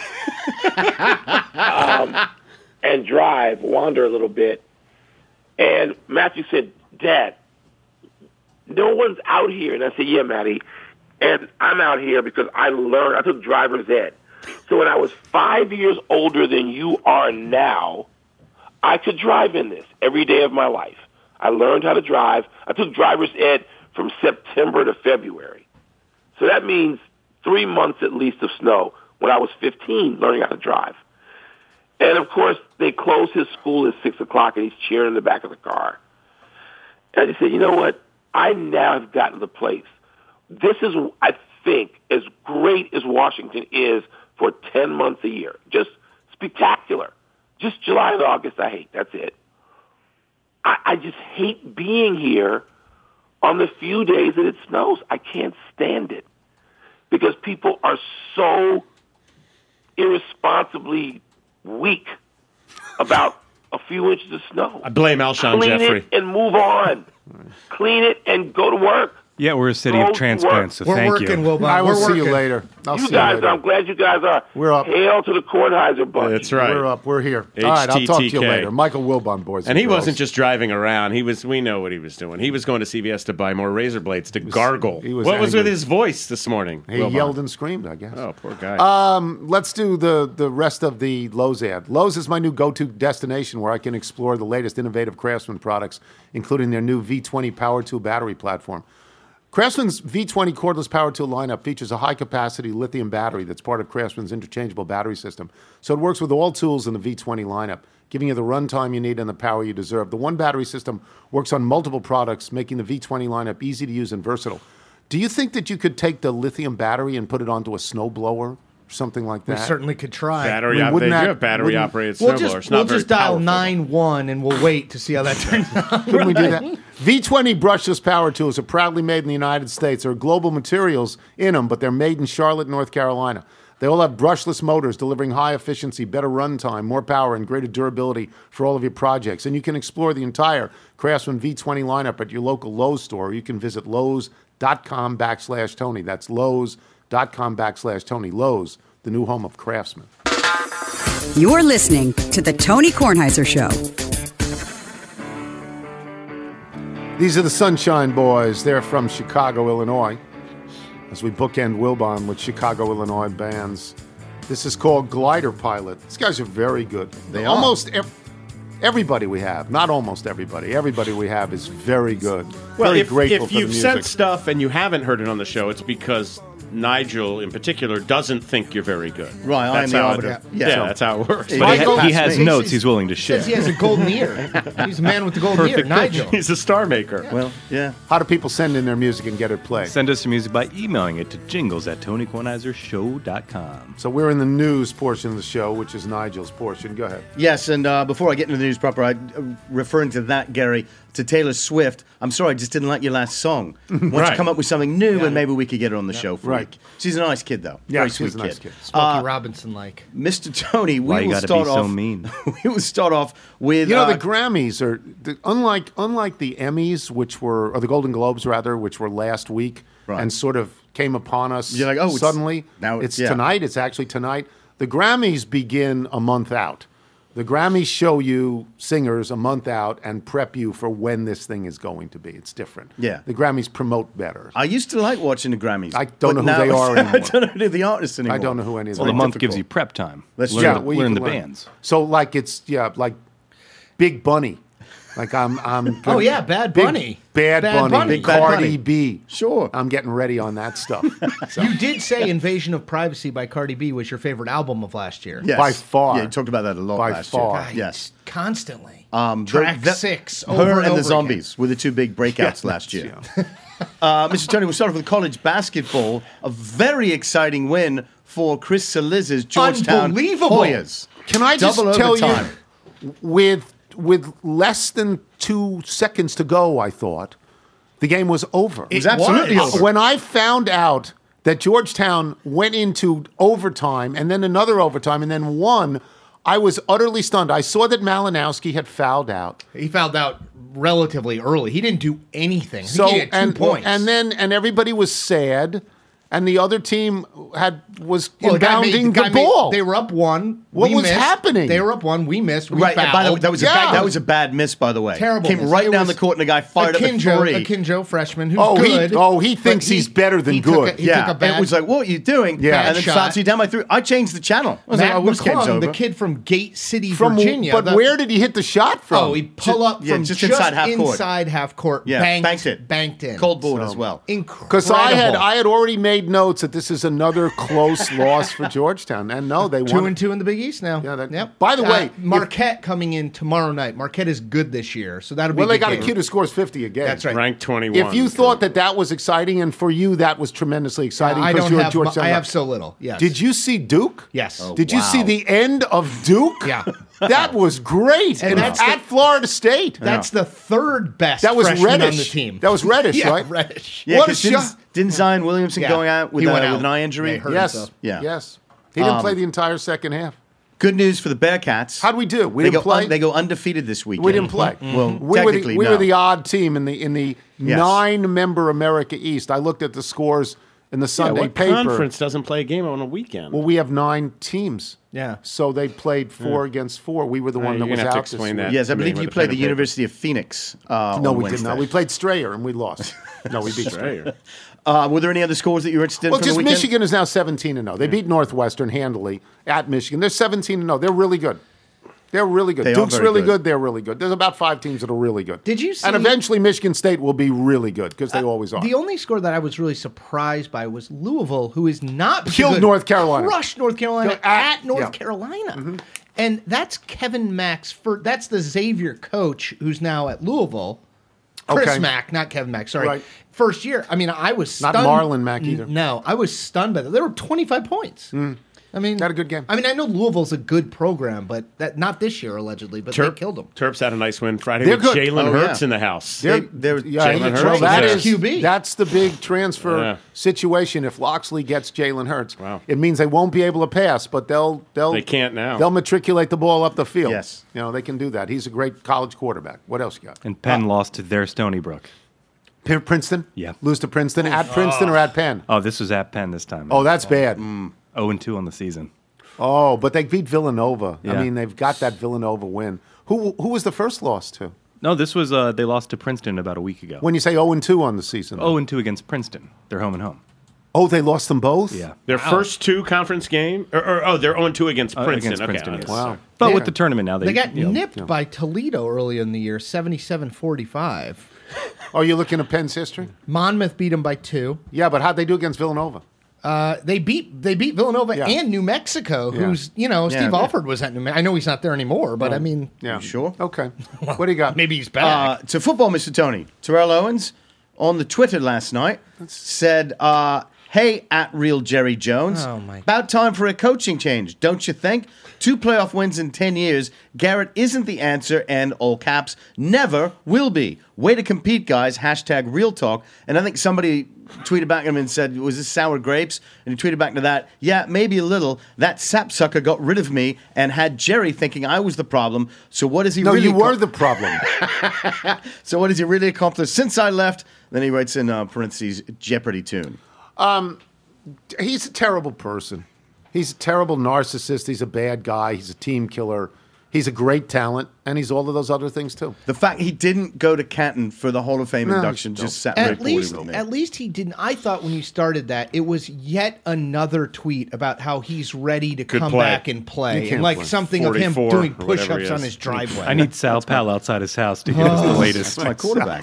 um, and drive, wander a little bit. And Matthew said, Dad, no one's out here. And I said, yeah, Matty. And I'm out here because I learned, I took driver's ed. So when I was five years older than you are now, I could drive in this every day of my life. I learned how to drive. I took driver's ed from September to February. So that means three months at least of snow when I was fifteen learning how to drive. And, of course, they closed his school at six o'clock, and he's cheering in the back of the car. And I just said, you know what? I now have gotten to the place. This is, I think, as great as Washington is for ten months a year. Just spectacular. Just July and August I hate. That's it. I, I just hate being here on the few days that it snows. I can't stand it because people are so irresponsibly weak about a few inches of snow. I blame Alshon Clean Jeffrey. it and move on. Clean it and go to work. Yeah, we're a city Go of to transplants, so We're thank working, you. Wilbon. I will We're see working. you later. I'll You see guys, you later. I'm glad you guys are. We're up. Hail to the Kornheiser bunch. That's right. We're up. We're here. All right, I'll talk to you H T T K. later. Michael Wilbon, boys. And he girls. wasn't just driving around. He was. We know what he was doing. He was going to C V S to buy more razor blades to gargle. he was what was with angry. his voice this morning? He Wilbon? yelled and screamed, I guess. Oh, poor guy. Um, let's do the, the rest of the Lowe's ad. Lowe's is my new go-to destination where I can explore the latest innovative Craftsman products, including their new V twenty power tool battery platform. Craftsman's V twenty cordless power tool lineup features a high-capacity lithium battery that's part of Craftsman's interchangeable battery system, so it works with all tools in the V twenty lineup, giving you the runtime you need and the power you deserve. The one battery system works on multiple products, making the V twenty lineup easy to use and versatile. Do you think that you could take the lithium battery and put it onto a snowblower something like We that. certainly could try. Battery I mean, op- wouldn't they that- do have battery wouldn't- operated We'll snowblowers. just, Not we'll very just dial powerful. nine one and we'll wait to see how that turns out. Couldn't we do that? V twenty brushless power tools are proudly made in the United States. There are global materials in them, but they're made in Charlotte, North Carolina. They all have brushless motors delivering high efficiency, better runtime, more power, and greater durability for all of your projects. And you can explore the entire Craftsman V twenty lineup at your local Lowe's store. You can visit Lowe's.com backslash Tony. That's Lowe's.com backslash Tony. Lowe's, the new home of Craftsman. You're listening to The Tony Kornheiser Show. These are the Sunshine Boys. They're from Chicago, Illinois. As we bookend Wilbon with Chicago, Illinois bands. This is called Glider Pilot. These guys are very good. They are. Almost ev- everybody we have, not almost everybody, everybody we have is very good. Well, very if, grateful if for the you've music. sent stuff and you haven't heard it on the show, it's because Nigel, in particular, doesn't think you're very good. Right, I am That's the how arbiter. It, Yeah. yeah, that's how it works. But But he, Michael- ha- he has He's- notes he's willing to share. Says he has a golden ear. He's a man with the golden ear, Perfect Nigel. He's a star maker. Well, yeah. How do people send in their music and get it played? Send us some music by emailing it to jingles at tony kornheiser show dot com. So we're in the news portion of the show, which is Nigel's portion. Go ahead. Yes, and uh, before I get into the news proper, I, uh, referring to that, Gary, to Taylor Swift, I'm sorry, I just didn't like your last song. Why don't Right. you come up with something new and maybe we could get her on the show for Right. a week. She's a nice kid, though. Yeah, Very she's sweet a nice kid. kid. Smokey Uh, Robinson like. Mister Tony, we Why you will gotta start be so off. mean? we will start off with. You know, uh, the Grammys are the, unlike unlike the Emmys, which were or the Golden Globes rather, which were last week Right. and sort of came upon us You're like, oh, it's- suddenly. now it's- it's yeah. tonight. It's actually tonight. The Grammys begin a month out. The Grammys show you singers a month out and prep you for when this thing is going to be. It's different. Yeah. The Grammys promote better. I used to like watching the Grammys. I don't but know who now they are I anymore. don't know who the artists anymore. I don't know who any of Well, them the are. month gives you prep time. Let's learn, yeah, the- well, you learn can the learn. bands. So like it's yeah, like Big Bunny. Like I'm I'm Oh, yeah, Bad Big- Bunny. Bad, Bad Bunny, Bunny. Big Bad Cardi Bunny. B. Sure. I'm getting ready on that stuff. So, You did say Invasion of Privacy by Cardi B was your favorite album of last year. Yes. By far. Yeah, you talked about that a lot By last far. year. Yes. Constantly. Um, Track the- the- six. Her Over and, and over the Zombies were the two big breakouts Yeah, last year. yeah. Uh, Mister Tony, we'll start off with college basketball. A very exciting win for Chris Saliza's Georgetown Unbelievable. Hoyas. Can I just Double tell overtime. you, with with less than two seconds to go, I thought the game was over. It was absolutely was. over. When I found out that Georgetown went into overtime and then another overtime and then won, I was utterly stunned. I saw that Malinowski had fouled out. He fouled out relatively early. He didn't do anything. I think So he had two and points. and then and everybody was sad, and the other team had was Well, the guy made- inbounding the the, guy made- ball. they were up one. What we was missed. happening? They were up one. We missed. We Right, fouled. by the way, that was a Yeah. bad, that was a bad miss, by the way. terrible. Came miss. right It down was the court, and the guy fired up a Akinjo, three. Akinjo, freshman, who's Oh, he- good. oh, he but thinks he's better than he took good. a- he yeah, took a and bad, it was like, what are you doing? Yeah. and then Bad fouls shot. you down by three. I changed the channel. I was Matt like, oh, this game's McClung, over. the kid from Gate City, From Virginia. but the- where did he hit the shot from? Oh, he pull up yeah, from just just, inside half court. inside half court. yeah, banked, banked it, banked in. cold board as well. Incredible. Because I had I had already made notes that this is another close loss for Georgetown, and no, they two won. and two in the Big East now. Yeah, that- yep. by the Uh, way, if- Marquette coming in tomorrow night. Marquette is good this year, so that'll be. Well, a they good got a game. kid who scores fifty a game. That's right. Ranked twenty-one. If you thought that that was exciting, and for you that was tremendously exciting, I because don't you're a have. mu- Georgetown I guy. have so little. Yes. Did you see Duke? Yes. Oh, Did you wow. see the end of Duke? Yeah. That was great. And And that's at the- Florida State. That's the third best. That was freshman Reddish. on the team. That was Reddish, yeah, right? Reddish. Yeah, What a 'cause didn't, shot. didn't Zion Williamson Yeah. going out with, He uh, went with out. an eye injury? They hurt Yes. himself. Yeah. Yes. He didn't Um, play the entire second half. Good news for the Bearcats. How'd we do? We they didn't go play. Un, they go undefeated this weekend. we didn't play. Well, we were the, technically, we no. were the odd team in the in the Yes. nine-member America East. I looked at the scores in the yeah, Sunday what paper. conference doesn't play a game on a weekend? Well, we have nine teams. Yeah. So they played four against four. We were the Uh, one you're that was gonna have to out this explain week. that. Yes, I to me believe with you a played pen the and paper. University of Phoenix. Uh, No, on we Wednesday. did not. We played Strayer and we lost. No, we beat Strayer. Strayer. Uh, were there any other scores that you were interested in Well, from just the weekend? Michigan is now seventeen and oh. They beat Northwestern handily at Michigan. They're seventeen and oh. They're really good. They're really good. They are Duke's very really good. good. They're really good. There's about five teams that are really good. Did you see- And eventually Michigan State will be really good because they always are. The only score that I was really surprised by was Louisville, who is not Killed good, North Carolina. crushed North Carolina Killed- at, at- North yeah. Carolina, and that's Kevin Mack's. For that's the Xavier coach who's now at Louisville. Chris Okay. Mack, not Kevin Mack. Sorry, Right. first year. I mean, I was Not stunned. Marlon Mack either. N- No, I was stunned by that. There were twenty-five points. I mean, Had a good game. I mean, I know Louisville's a good program, but that not this year allegedly. But Terp, they killed them. Terps had a nice win Friday They're with good. Jalen Oh, Hurts yeah. in the house. They're- They- they're- yeah, Jalen he- Hurts that is is Q B. That's the big transfer Yeah. situation. If Loxley gets Jalen Hurts, Wow. it means they won't be able to pass, but they'll they'll They can't now. They'll matriculate the ball up the field. Yes. you know they can do that. He's a great college quarterback. What else you got? And Penn lost to their Stony Brook. P- Princeton. Yeah. lose to Princeton at Princeton or at Penn. Oh, this was at Penn this time. Oh, that's bad. oh and two on the season. Oh, but they beat Villanova. I Yeah. mean, they've got that Villanova win. Who who was the first loss to? No, this was uh, they lost to Princeton about a week ago. When you say oh and two on the season. oh and two against Princeton. They're home and home. Oh, they lost them both? Yeah. Their first two conference game, or, or oh, they're oh and two against Uh, Princeton. against okay, Princeton, okay, yes. Wow. sorry. But They- with the tournament now, they, They got you know, nipped by Toledo early in the year, seventy-seven forty-five. Oh, you're looking at Penn's history? Monmouth beat them by two. Yeah, but how'd they do against Villanova? Uh, they beat they beat Villanova Yeah. and New Mexico, Yeah. who's you know Yeah. Steve Alford was at New Mexico. I know he's not there anymore, but I mean, Yeah. You sure? Okay. What do you got? maybe he's back. Uh, to football, Mister Tony. Terrell Owens on the Twitter last night said, uh, hey, at Real Jerry Jones. Oh, my- About time for a coaching change, don't you think? Two playoff wins in ten years. Garrett isn't the answer, and all caps, never will be. Way to compete, guys. Hashtag real talk. And I think somebody tweeted back at him and said, was this sour grapes? And he tweeted back to that, yeah, maybe a little. That sapsucker got rid of me and had Jerry thinking I was the problem. So what is he No, really you were co- the problem. So what has he really accomplished since I left? Then he writes in uh, parentheses, Jeopardy tune. He's a terrible person. He's a terrible narcissist. He's a bad guy. He's a team killer. He's a great talent, and he's all of those other things too. The fact he didn't go to Canton for the Hall of Fame No, induction just sat at very poorly least, with me. at least he didn't. I thought when you started that, it was yet another tweet about how he's ready to Could come play. back and play, He and can't like play. something of him forty-four doing or whatever he push-ups on is. his driveway. I need Sal Pal outside his house to give us the latest. That's my quarterback.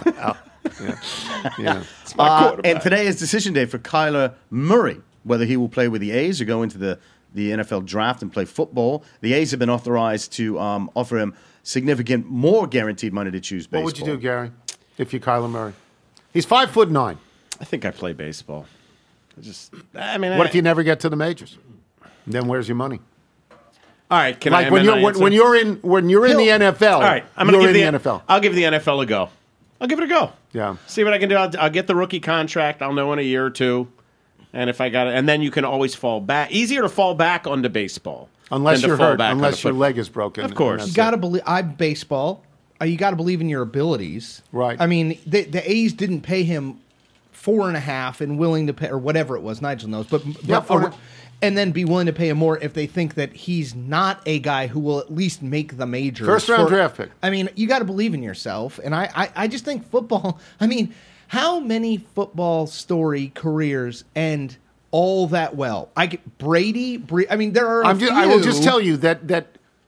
Yeah. Uh, and today is decision day for Kyler Murray, whether he will play with the A's or go into the, the N F L draft and play football. The A's have been authorized to um, offer him significant more guaranteed money to choose baseball. What would you do, Gary, if you're Kyler Murray? He's five foot nine. I think I play baseball. I just, I mean, What I, if you never get to the majors? Then where's your money? All right, can Like I? when am I you're when, answer? when you're in when you're in the N F L. All right, I'm you're going to in give the the N F L. I'll give the N F L a go. I'll give it a go. Yeah. See what I can do. I'll, I'll get the rookie contract. I'll know in a year or two, and if I got it, and then you can always fall back. Easier to fall back onto baseball Unless than to you're fall hurt, back unless onto your foot- leg is broken. Of course. and You that's got to it. believe. I'm baseball. Uh, you got to believe in your abilities. Right. I mean, the, the A's didn't pay him four and a half and willing to pay, or whatever it was. Nigel knows, but, Yeah, but four and a- and then be willing to pay him more if they think that he's not a guy who will at least make the majors. First round for- draft pick. I mean, you got to believe in yourself, and I, I, I just think football. I mean, how many football story careers end all that well? I get Brady. Bre- I mean, there are. a I'm just, I will just few- tell you that that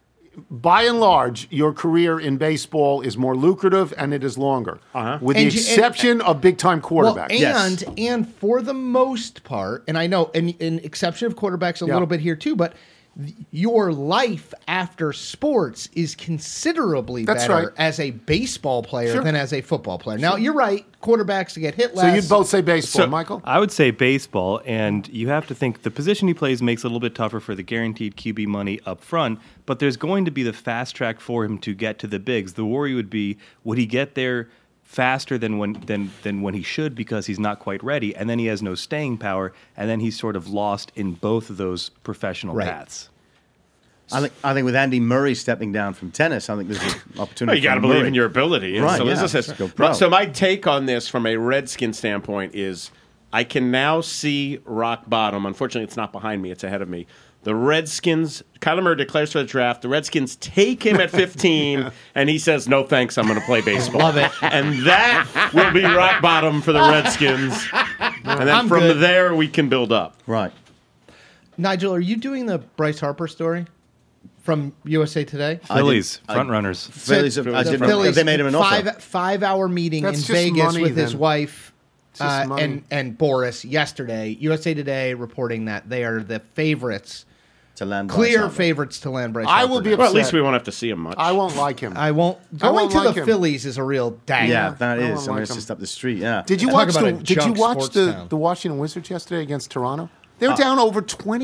by and large, your career in baseball is more lucrative and it is longer, uh-huh. with And the you- and- exception of big time quarterbacks. Well, and Yes. and for the most part, and I know an, an exception of quarterbacks a Yeah. little bit here too, but th- your life after sports is considerably That's better right. as a baseball player Sure. than as a football player. Now you're right, quarterbacks get hit so less. you'd both say baseball, So- Michael? I would say baseball, and you have to think the position he plays makes it a little bit tougher for the guaranteed Q B money up front, but there's going to be the fast track for him to get to the bigs. The worry would be, would he get there faster than when than than when he should because he's not quite ready, and then he has no staying power, and then he's sort of lost in both of those professional Right. paths. I think I think with Andy Murray stepping down from tennis, I think there's an opportunity. Well, you got to for believe Murray. in your ability. And Right, So, yeah. this is- Let's go pro. so my take on this from a Redskin standpoint is I can now see rock bottom. Unfortunately, it's not behind me. It's ahead of me. The Redskins, Kyler Murray declares for the draft. The Redskins take him at fifteen, and he says, no thanks, I'm going to play baseball. Love it. And that will be rock bottom for the Redskins. And then I'm from good. there, we can build up. Right. Nigel, are you doing the Bryce Harper story from U S A Today? Phillies, I- front runners. Phillies, have, I The didn't, Phillies, they made him an five, offer. Five hour meeting That's in just Vegas money, with his then. wife It's just uh, money. and and Boris yesterday. U S A Today reporting that they are the favorites, To land Bryce clear Harper. favorites to land Bryce. I Harper will be now. Well, at least upset. we won't have to see him much. I won't like him. I won't. I Going won't to like the him. Phillies is a real dagger. Yeah, that I is. don't I mean, like it's him. just up the street. Yeah. Did you Talk watch about the a Did you junk watch sports the, town. the Washington Wizards yesterday against Toronto? They were Uh, down over twenty.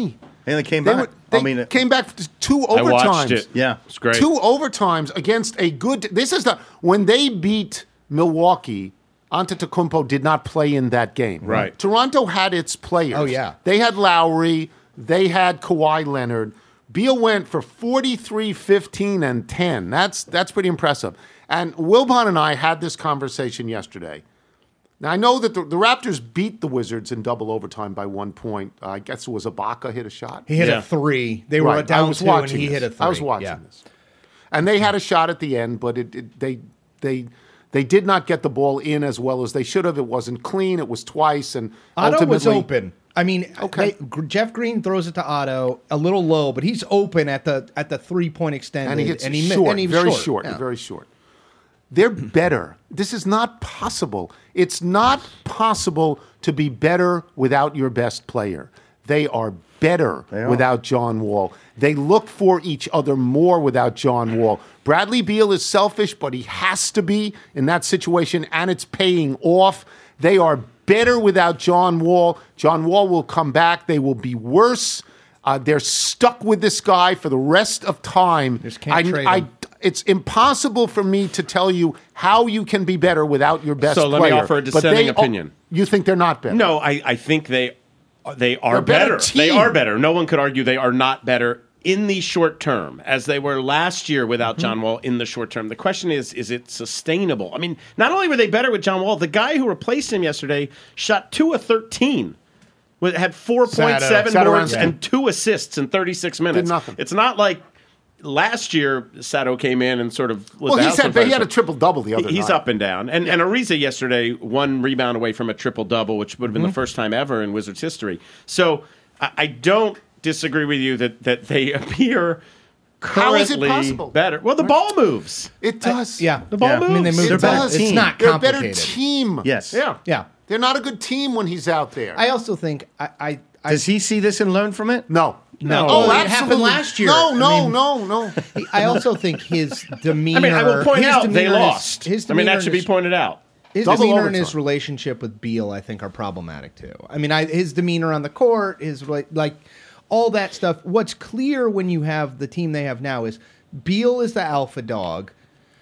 And they came They, back. were, they I mean, it- came back to two I overtimes. watched it. Yeah. It's great. Two overtimes against a good. This is the when they beat Milwaukee. Antetokounmpo did not play in that game. Right. Toronto had its players. Oh, yeah. They had Lowry. They had Kawhi Leonard. Beal went for forty-three, fifteen, and ten. That's that's pretty impressive. And Wilbon and I had this conversation yesterday. Now, I know that the, the Raptors beat the Wizards in double overtime by one point. Uh, I guess it was Ibaka hit a shot. He hit Yeah. a three. They were Right. I down was two, and watching he this. hit a three. I was watching Yeah. this. And they had a shot at the end, but it, it, they they they did not get the ball in as well as they should have. It wasn't clean. It was twice, and Otto was ultimately- open. I mean, Okay. they- Gr- Jeff Green throws it to Otto a little low, but he's open at the at the three point extended, and he gets mi- short, and he was very short. short, Yeah. very short. They're better. This is not possible. It's not possible to be better without your best player. They are better are. without John Wall. They look for each other more without John Wall. Bradley Beal is selfish, but he has to be in that situation, and it's paying off. They are better without John Wall. John Wall will come back. They will be worse. Uh, they're stuck with this guy for the rest of time. Just can't I, trade I, him. it's impossible for me to tell you how you can be better without your best So let player. me offer a But dissenting they- opinion. You think they're not better? No, I, I think they they are They're a better better. They team. are better. No one could argue they are not better in the short term, as they were last year without Mm-hmm. John Wall in the short term. The question is, is it sustainable? I mean, not only were they better with John Wall, the guy who replaced him yesterday shot two of thirteen. With- Had four point seven Sato boards Ramsey. and two assists in thirty-six minutes. nothing. It's not like last year Sato came in and sort of lit Well, the he house said on but fire. he had a triple double the other He's night. up and down. And and Ariza yesterday, one rebound away from a triple double, which would have been Mm-hmm. the first time ever in Wizards history. So I, I don't disagree with you that, that they appear How is it currently possible? better. Well, the ball moves. It does. Yeah, The ball Yeah. I mean, they moves. moved It it back. does. It's not They're a better complicated. team. yes. Yeah. Yeah, They're not a good team when he's out there. I also think I. I, I Does he see this and learn from it? no. No. Oh, It happened absolutely. last year. No, I no, mean- no, no. I also think his demeanor. I mean, I will point his out they demeanor and his- lost. His I mean, demeanor that should and be his- pointed out. His Double demeanor and his overtime. relationship with Beal, I think, are problematic too. I mean, I, his demeanor on the court, his rela- like all that stuff. What's clear when you have the team they have now is Beal is the alpha dog,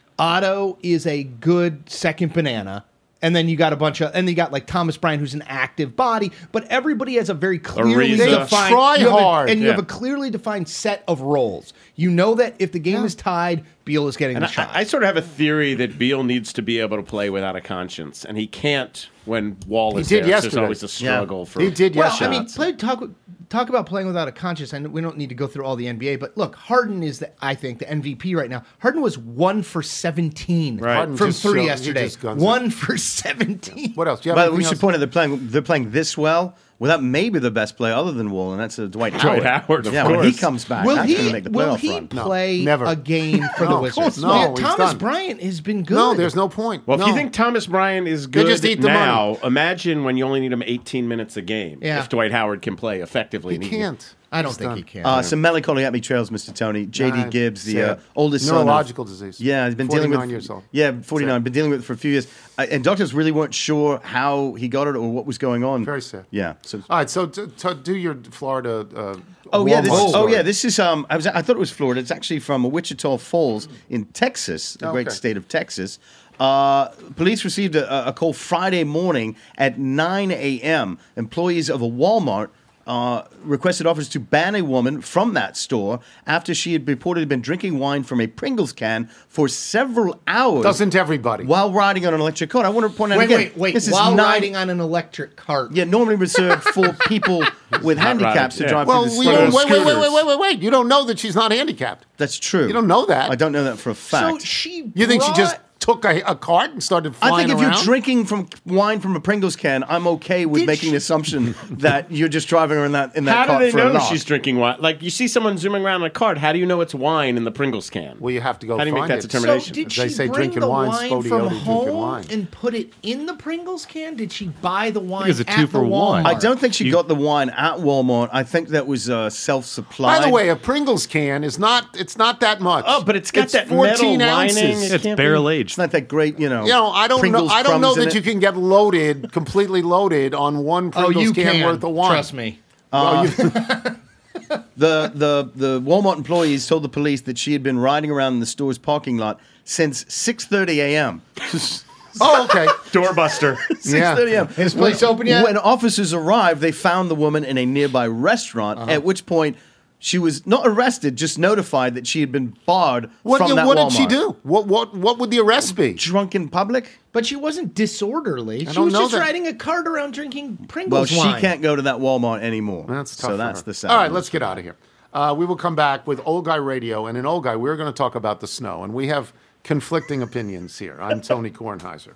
Otto is a good second banana, and then you got a bunch of, and you got like Thomas Bryant, who's an active body, but everybody has a very clearly Ariza. They defined, try you have a- hard. and you Yeah. have a clearly defined set of roles. You know that if the game is tied, Beal is getting And the shot. I, I sort of have a theory that Beal needs to be able to play without a conscience, and he can't when Wall is did there. yesterday. There's always a struggle for He did Well, yesterday. I mean, play, talk talk about playing without a conscience. And we don't need to go through all the N B A, but look, Harden is the I think the M V P right now. Harden was one for seventeen Right. Harden from just three showed- he yesterday. just guns it. One for seventeen. What else? Do you have But anything we should else? point out they're playing they're playing this well without maybe the best player other than Wall, and that's uh, Dwight Howard. Dwight Howard, of yeah, when he course. comes back, Will that's going he to make the will playoff he run. play never. a game for the No, of Wizards? course not. Yeah, No, he's Thomas done. Bryant has been good. No, there's no point. Well, if no. you think Thomas Bryant is good just eat the now, money. imagine when you only need him eighteen minutes a game. Yeah. If Dwight Howard can play effectively, he and can't. I don't He's think done. he can. Uh, some melancholy at me trails, Mister Tony. J D Nah, Gibbs, the uh, sad. oldest son of- Neurological disease. Yeah, he's been dealing with forty-nine years old. Yeah, forty-nine. Sad. Been dealing with it for a few years, uh, and doctors really weren't sure how he got it or what was going on. Very sad. Yeah. So. All right, so to, to do your Florida. Uh, Oh yeah, this, Walmart oh story. yeah, this is um. I was I thought it was Florida. It's actually from Wichita Falls in Texas, the great Okay. state of Texas. Uh, police received a, a call Friday morning at nine a.m. Employees of a Walmart uh, requested officers to ban a woman from that store after she had reportedly been drinking wine from a Pringles can for several hours. Doesn't everybody? While riding on an electric cart. I want to point out wait, again. wait, wait. This is While nine- riding on an electric cart. Yeah, normally reserved for people with handicaps to yeah. drive Well, through we the don't, store. wait, wait, wait, wait, wait, wait, wait. You don't know that she's not handicapped. That's true. You don't know that. I don't know that for a So fact. she. You think she brought- just took a, a cart and started I flying think if around? you're drinking from wine from a Pringles can, I'm okay with Did making she- the assumption that you're just driving in that in that How cart do they for a know knock. she's drinking wine? Like you see someone zooming around in a cart. How do you know it's wine in the Pringles can? Well, you have to go How do you make find that it. determination? So did If she they say bring drinking the wine, wine Spodiote from drinking home wine. and put it in the Pringles can? Did she buy the wine it's a at two the for one. Walmart? I don't think she You- got the wine at Walmart. I think that was uh, self-supplied. By the way, a Pringles can is not. It's not that much. Oh, but it's got It's that fourteen metal ounces. lining. It It's can't be- barrel it's aged. not that great, you know. You know, I don't Pringles know. I don't know crumbs in that you it. can get loaded, completely loaded on one Oh, Pringles you can can. worth of wine. Trust me. Oh, you- the the the Walmart employees told the police that she had been riding around the store's parking lot since six thirty a.m. Oh, okay. Doorbuster. Yeah. six thirty a.m. Is this place open yet? When officers arrived, they found the woman in a nearby restaurant, Uh-huh. at which point she was not arrested, just notified that she had been barred What, from that what Walmart. did she do? What what what would the arrest be? Drunk in public? But she wasn't disorderly. She don't was know just that. riding a cart around drinking Well, Pringles she wine. can't go to that Walmart anymore. That's tough. So for that's her. the sad All right, news. let's get out of here. Uh, we will come back with Old Guy Radio, and in Old Guy, we're going to talk about the snow, and we have conflicting opinions here. I'm Tony Kornheiser.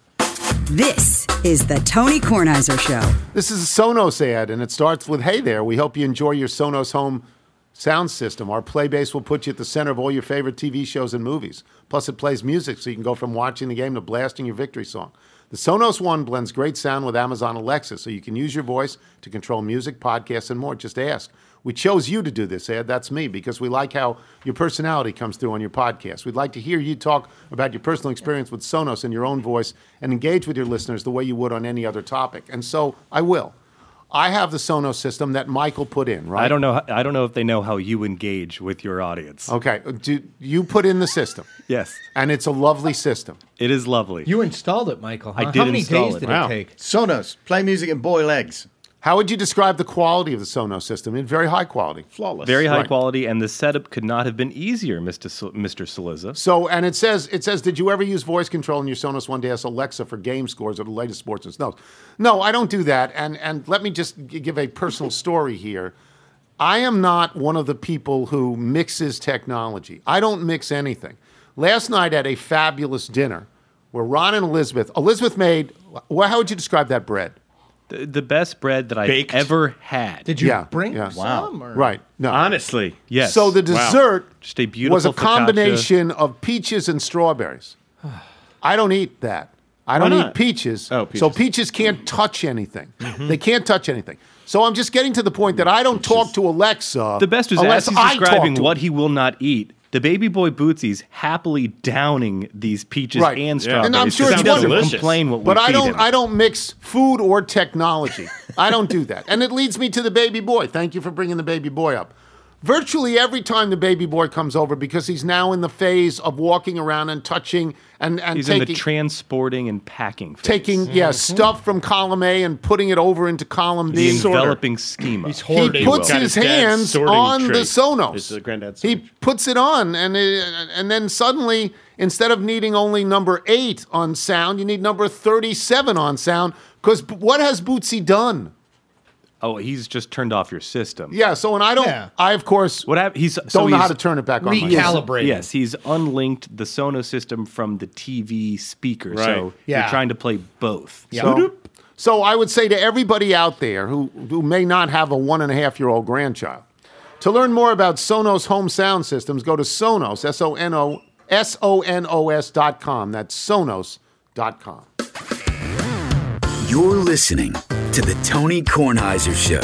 This is the Tony Kornheiser Show. This is a Sonos ad, and it starts with, hey there, we hope you enjoy your Sonos home sound system. Our Playbase will put you at the center of all your favorite T V shows and movies. Plus, it plays music, so you can go from watching the game to blasting your victory song. The Sonos One blends great sound with Amazon Alexa, so you can use your voice to control music, podcasts, and more. Just ask. We chose you to do this ad, that's me, because we like how your personality comes through on your podcast. We'd like to hear you talk about your personal experience with Sonos in your own voice and engage with your listeners the way you would on any other topic. And so I will. I have the Sonos system that Michael put in, right? I don't know. I don't know if they know how you engage with your audience. Okay, do you put in the system, Yes, and it's a lovely system. it is lovely. You installed it, Michael. I huh? did How many install days it. did Wow. it take? Sonos, play music and boil eggs. How would you describe the quality of the Sonos system? It's very high quality. Flawless. Very high Right. quality, and the setup could not have been easier, Mister Sol- Mister Saliza. So, and it says, it says, did you ever use voice control in your Sonos One to ask Alexa for game scores or the latest sports and snows? No, I don't do that. And and let me just g- give a personal story here. I am not one of the people who mixes technology. I don't mix anything. Last night at a fabulous dinner where Ron and Elizabeth, Elizabeth made, well, how would you describe that bread? The, the best bread that I've Baked? ever had. Did you Yeah, bring yeah. some? Or? Right. No. Honestly. Yes. So the Wow. dessert Just a beautiful was a focaccia. combination of peaches and strawberries. I don't eat that. I don't Why eat not? peaches. Oh, So peaches. peaches can't touch anything. They can't touch anything. So I'm just getting to the point that I don't talk to Alexa. The best is unless as he's I talk describing to what her. he will not eat. The baby boy Bootsy's happily downing these peaches Right. and Yeah. strawberries. And I'm sure because it's he doesn't delicious. complain what we But I feed don't. him. I don't mix food or technology. I don't do that, and it leads me to the baby boy. Thank you for bringing the baby boy up. Virtually every time the baby boy comes over, because he's now in the phase of walking around and touching and and He's in taking the transporting and packing phase. taking yeah stuff from column A and putting it over into column the B. enveloping schema. He's He hoarding. puts Got his his dad's hands sorting on the trait. Sonos. It's the granddad's he sorting. puts it on, and it, and then suddenly, instead of needing only number eight on sound, you need number thirty-seven on sound. Because what has Bootsy done? Oh, he's just turned off your system. Yeah. So and I don't. Yeah. I of course What hap- he's don't so know how he's- to turn it back on. myself. Recalibrate. Yes, he's unlinked the Sonos system from the T V speaker. Right. So Yeah. you're trying to play both. So, so I would say to everybody out there who, who may not have a one and a half year old grandchild, to learn more about Sonos home sound systems, go to Sonos, S O N O S O N O S dot com. That's Sonos dot com. You're listening to The Tony Kornheiser Show.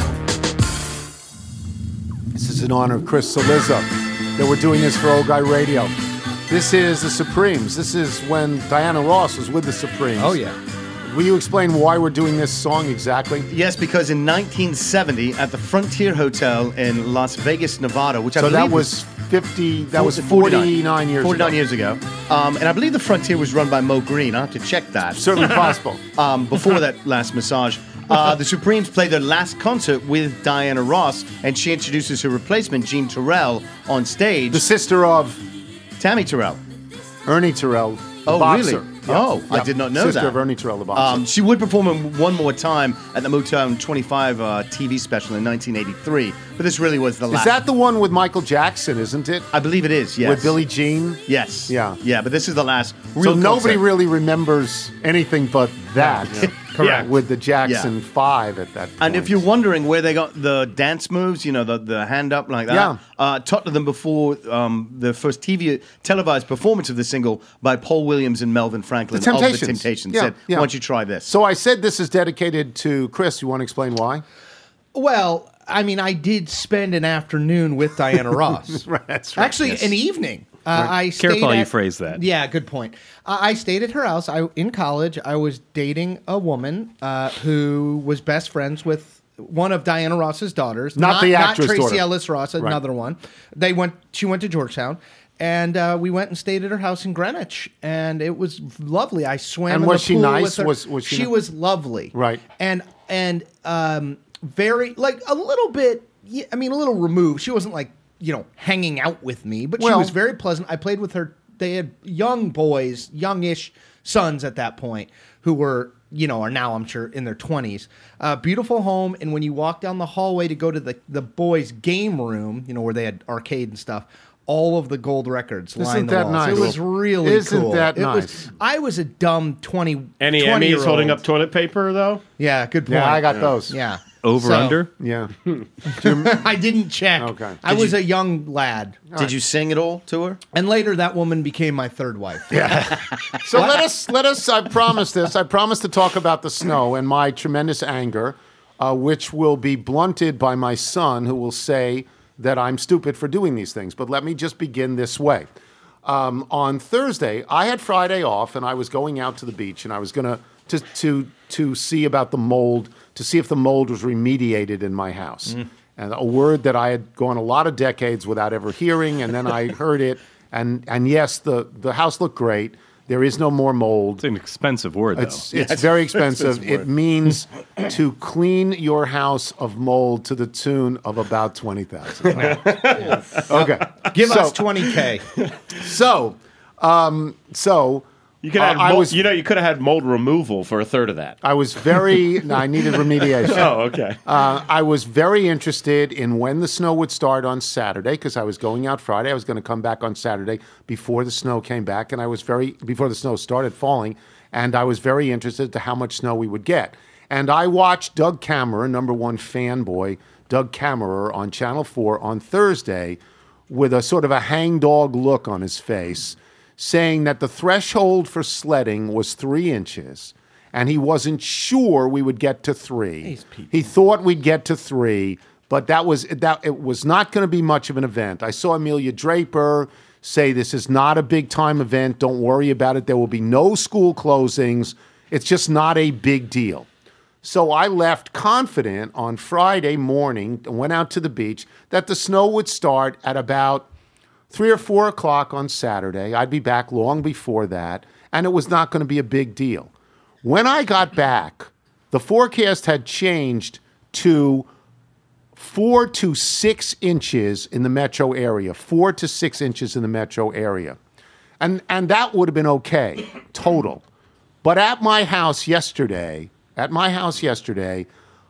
This is in honor of Chris Saliza that we're doing this for Old Guy Radio. This is the Supremes. This is when Diana Ross was with the Supremes. Oh, yeah. Will you explain why we're doing this song exactly? Yes, because in nineteen seventy, at the Frontier Hotel in Las Vegas, Nevada, which I So that believe was fifty, that was forty-nine forty-nine years forty-nine ago. years ago. Um, and I believe the Frontier was run by Mo Green. I have to check that. Certainly possible. Um, before that last massage. Uh, the Supremes played their last concert with Diana Ross, and she introduces her replacement, Jean Terrell, on stage. The sister of Tammy Terrell. Ernie Terrell, the Oh, boxer. really? Yeah. Oh, I Yeah. did not know sister that. of Ernie Terrell, the boxer. Um, she would perform in one more time at the Motown twenty-five uh, T V special in nineteen eighty-three, but this really was the is last. that the one with Michael Jackson, isn't it? I believe it is, yes. With Billie Jean? Yes. Yeah. Yeah, but this is the last real So nobody concert. really remembers anything but that. Correct. With the Jackson Yeah. five at that point. And if you're wondering where they got the dance moves, you know, the, the hand up like that, Yeah. uh, Tottenham before um, the first T V televised performance of the single by Paul Williams and Melvin Franklin The Temptations. of the Temptations Yeah, said, yeah. why don't you try this? So I said this is dedicated to Chris. You want to explain why? Well, I mean, I did spend an afternoon with Diana Ross. Right, that's right. Actually, an evening. Uh, I stayed Careful how you at- phrase that. Yeah, good point. Uh, I stayed at her house. I in college. I was dating a woman uh, who was best friends with one of Diana Ross's daughters, Not the actress not Tracy daughter. Ellis Ross, Right. another one. They went. She went to Georgetown. And uh, we went and stayed at her house in Greenwich, and it was lovely. I swam. And in was the she pool nice? with her. Was- was she she ni- was lovely, Right. And and um, very like a little bit. yeah, I mean, a little removed. She wasn't like you know hanging out with me, but she Well- was very pleasant. I played with her. They had young boys, youngish sons at that point, who were you know are now I'm sure in their twenties. Uh, beautiful home, and when you walk down the hallway to go to the the boys' game room, you know where they had arcade and stuff. All of the gold records Isn't lined the that walls. nice? It was really Isn't cool. that It was- nice? I was a dumb twenty. Any twenty Emmys year holding old. up toilet paper though? Yeah, good point. Yeah, I got those. Yeah. Over So- under. Yeah. I didn't check. Okay. I was a young lad. Did you sing it all to her? And later that woman became my third wife. So let us let us. I promise this. I promise to talk about the snow and my tremendous anger, uh, which will be blunted by my son, who will say that I'm stupid for doing these things. But let me just begin this way. Um, on Thursday, I had Friday off, and I was going out to the beach, and I was gonna to to to see about the mold, to see if the mold was remediated in my house. And a word that I had gone a lot of decades without ever hearing, and then I heard it, and and yes, the the house looked great. There is no more mold. It's an expensive word, though. It's it's very expensive. It means to clean your house of mold to the tune of about twenty thousand. Okay, Give so, us twenty K. So, um, so You could uh, have I mold, was you know you could have had mold removal for a third of that. I was very. No, I needed remediation. Oh, okay. Uh, I was very interested in when the snow would start on Saturday because I was going out Friday. I was going to come back on Saturday before the snow came back, and I was very before the snow started falling, and I was very interested to how much snow we would get. And I watched Doug Kammerer, number one fanboy, Doug Kammerer on Channel Four on Thursday, with a sort of a hangdog look on his face, saying that the threshold for sledding was three inches. And he wasn't sure we would get to three. He thought we'd get to three, but that was that. It was not going to be much of an event. I saw Amelia Draper say this is not a big time event. Don't worry about it. There will be no school closings. It's just not a big deal. So I left confident on Friday morning and went out to the beach that the snow would start at about three or four o'clock on Saturday. I'd be back long before that, and it was not going to be a big deal. When I got back, the forecast had changed to four to six inches in the metro area, four to six inches in the metro area. And, and that would have been okay, total. But at my house yesterday, at my house yesterday,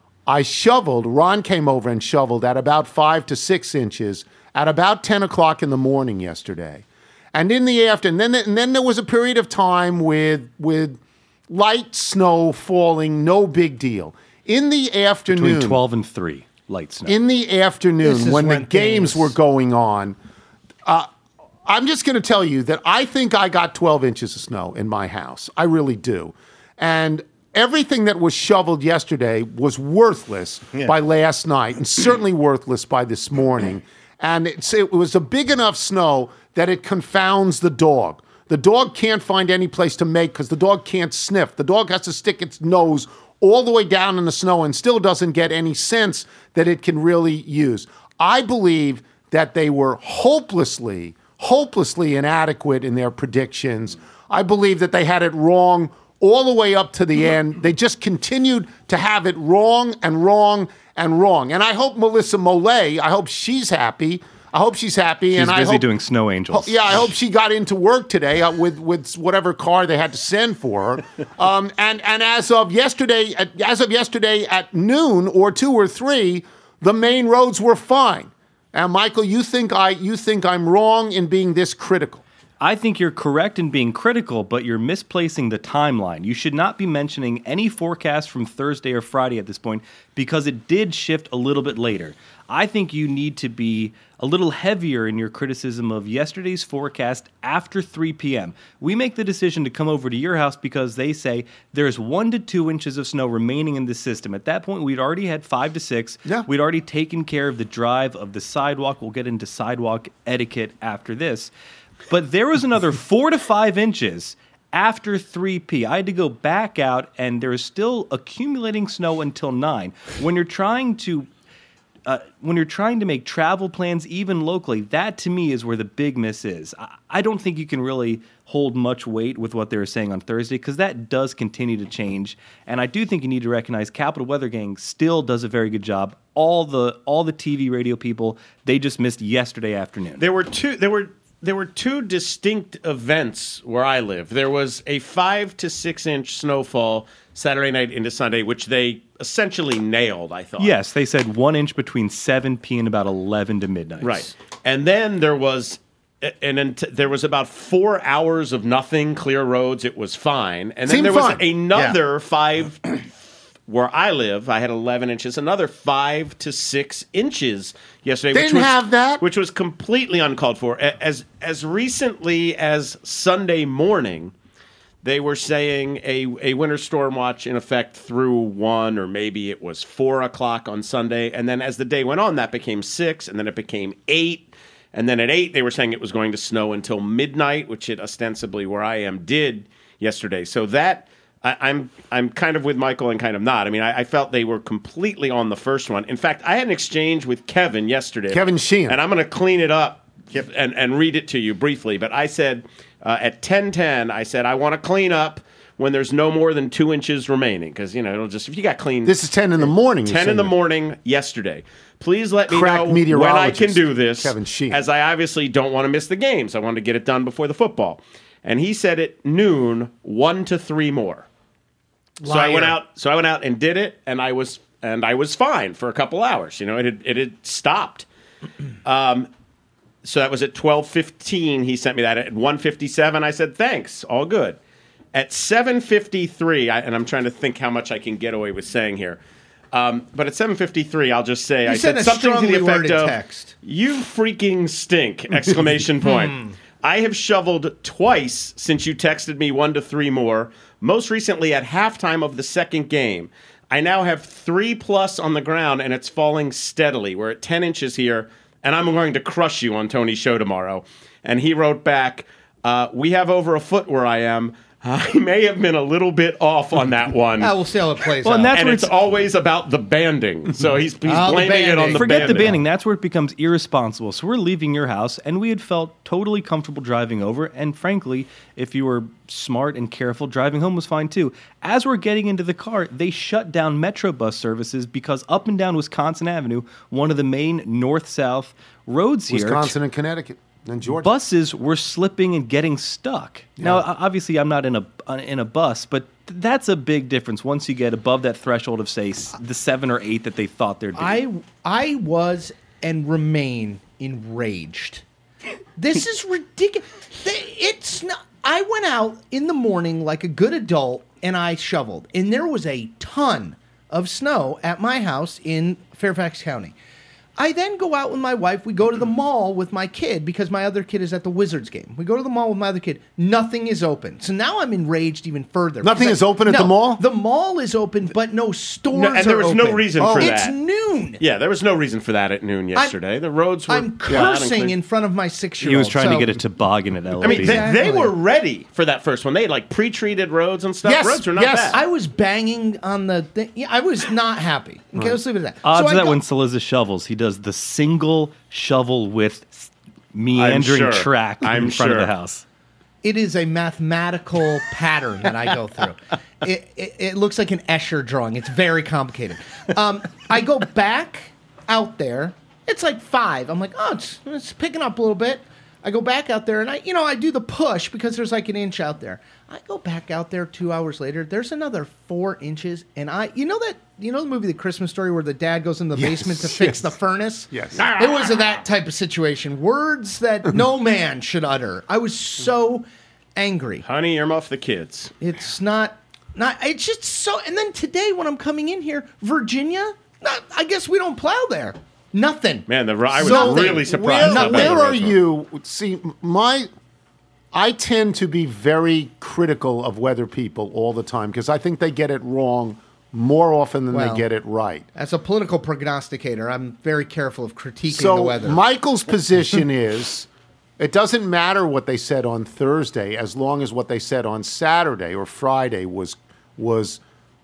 I shoveled, Ron came over and shoveled at about five to six inches at about ten o'clock in the morning yesterday. And in the afternoon, and then, and then there was a period of time with, with light snow falling, no big deal. In the afternoon. Between twelve and three, light snow. In the This afternoon, is when the when games things- were going on, uh, I'm just going to tell you that I think I got twelve inches of snow in my house. I really do. And everything that was shoveled yesterday was worthless by last night, and certainly worthless by this morning. And it's, it was a big enough snow that it confounds the dog. The dog can't find any place to make because the dog can't sniff. The dog has to stick its nose all the way down in the snow and still doesn't get any sense that it can really use. I believe that they were hopelessly, hopelessly inadequate in their predictions. I believe that they had it wrong all the way up to the end. They just continued to have it wrong and wrong and wrong. And I hope Melissa Mollet, I hope she's happy. I hope she's happy. She's and I busy hope, doing snow angels. Yeah, I hope she got into work today uh, with with whatever car they had to send for her. Um, and and as of yesterday, at, as of yesterday at noon or two or three, the main roads were fine. And Michael, you think I you think I'm wrong in being this critical? I think you're correct in being critical, but you're misplacing the timeline. You should not be mentioning any forecast from Thursday or Friday at this point because it did shift a little bit later. I think you need to be a little heavier in your criticism of yesterday's forecast after three p.m. We make the decision to come over to your house because they say there's one to two inches of snow remaining in the system. At that point, we'd already had five to six. Yeah. We'd already taken care of the drive of the sidewalk. We'll get into sidewalk etiquette after this. But there was another four to five inches after three p.m. I had to go back out, and there is still accumulating snow until nine. When you're trying to uh, when you're trying to make travel plans even locally, that to me is where the big miss is. I, I don't think you can really hold much weight with what they were saying on Thursday, because that does continue to change. And I do think you need to recognize Capital Weather Gang still does a very good job. All the all the T V radio people, they just missed yesterday afternoon. There were two. There were. There were two distinct events where I live. There was a five to six inch snowfall Saturday night into Sunday, which they essentially nailed, I thought. Yes, they said one inch between seven p.m. and about eleven to midnight. Right. And then there was and then t- there was about four hours of nothing, clear roads. It was fine. And then Seemed there was fun. another Yeah. five where I live. I had eleven inches, another five to six inches yesterday. Didn't which was, have that. Which was completely uncalled for. A- As as recently as Sunday morning, they were saying a, a winter storm watch in effect through one, or maybe it was four o'clock on Sunday. And then as the day went on, that became six, and then it became eight. And then at eight, they were saying it was going to snow until midnight, which it ostensibly, where I am, did yesterday. So that... I, I'm I'm kind of with Michael and kind of not. I mean, I, I felt they were completely on the first one. In fact, I had an exchange with Kevin yesterday. Kevin Sheehan. And I'm going to clean it up and, and read it to you briefly. But I said uh, at ten ten, I said, I want to clean up when there's no more than two inches remaining. Because, you know, it'll just, if you got clean. This is ten in the morning. you're ten in the saying. morning yesterday. Please let me Crack know when I meteorologist, can do this. Kevin Sheehan. As I obviously don't want to miss the games. I want to get it done before the football. And he said at noon, one to three more. So I went out. So I went out and did it, and I was and I was fine for a couple hours. You know, it had, it had stopped. Um, so that was at twelve fifteen. He sent me that at one fifty-seven. I said thanks, all good. At seven fifty-three, I, and I'm trying to think how much I can get away with saying here. Um, but at seven fifty-three, I'll just say You I sent said a something to the strongly effect worded of text. "You freaking stink!" Exclamation point. I have shoveled twice since you texted me one to three more, most recently at halftime of the second game. I now have three plus on the ground, and it's falling steadily. We're at ten inches here, and I'm going to crush you on Tony's show tomorrow. And he wrote back, uh, we have over a foot where I am. I may have been a little bit off on that one. Ah, we'll see how it plays Well, out. and that's and where it's it's always about the banding. So he's, he's Ah, the blaming it on banding. the Forget banding. the banning. That's where it becomes irresponsible. So we're leaving your house, and we had felt totally comfortable driving over. And frankly, if you were smart and careful, driving home was fine too. As we're getting into the car, they shut down Metro bus services because up and down Wisconsin Avenue, one of the main north-south roads here, Wisconsin and Connecticut and Georgia. buses were slipping and getting stuck. Now, o- obviously, I'm not in a in a bus, but th- that's a big difference once you get above that threshold of, say, s- the seven or eight that they thought there'd be. I I was and remain enraged. This is ridiculous. It's not. I went out in the morning like a good adult and I shoveled, and there was a ton of snow at my house in Fairfax County. I then go out with my wife. We go to the mall with my kid because my other kid is at the Wizards game. We go to the mall with my other kid. Nothing is open. So now I'm enraged even further. Nothing Because is open at no, the mall? The mall is open, but no stores No, and there are was no open. reason for it's that. noon. Yeah, there was no reason for that at noon yesterday. the roads were I'm flat and cursing clear. in front of my six-year-old. he was trying so- to get a toboggan at L A. I mean, they, Exactly. they were ready for that first one. They had like pre-treated roads and stuff. Yes, roads were not yes. bad. I was banging on the thing. Yeah, I was not happy. Okay, let's leave it at that. Odds So I that go- when Saliza shovels, he does the single shovel with s- meandering sure. track I'm in front of sure. the house. it is a mathematical pattern that I go through. It, it, it looks like an Escher drawing. It's very complicated. Um, I go back out there. It's like five. I'm like, oh, it's, it's picking up a little bit. I go back out there, and I, you know, I do the push because there's like an inch out there. I go back out there two hours later. There's another four inches, and I, you know that, you know the movie The Christmas Story where the dad goes in the Yes, basement to yes. fix the furnace? Yes. It was that type of situation. Words that no man should utter. I was so angry. Honey, earmuff the kids. It's not, not. It's just so. And then today, when I'm coming in here, Virginia. Not, I guess we don't plow there. Nothing. Man, the, I was Nothing. really surprised. Where, how bad where the are roads were. you? See, my, I tend to be very critical of weather people all the time because I think they get it wrong more often than Well, they get it right. As a political prognosticator, I'm very careful of critiquing So the weather. Michael's position is It doesn't matter what they said on Thursday as long as what they said on Saturday or Friday was was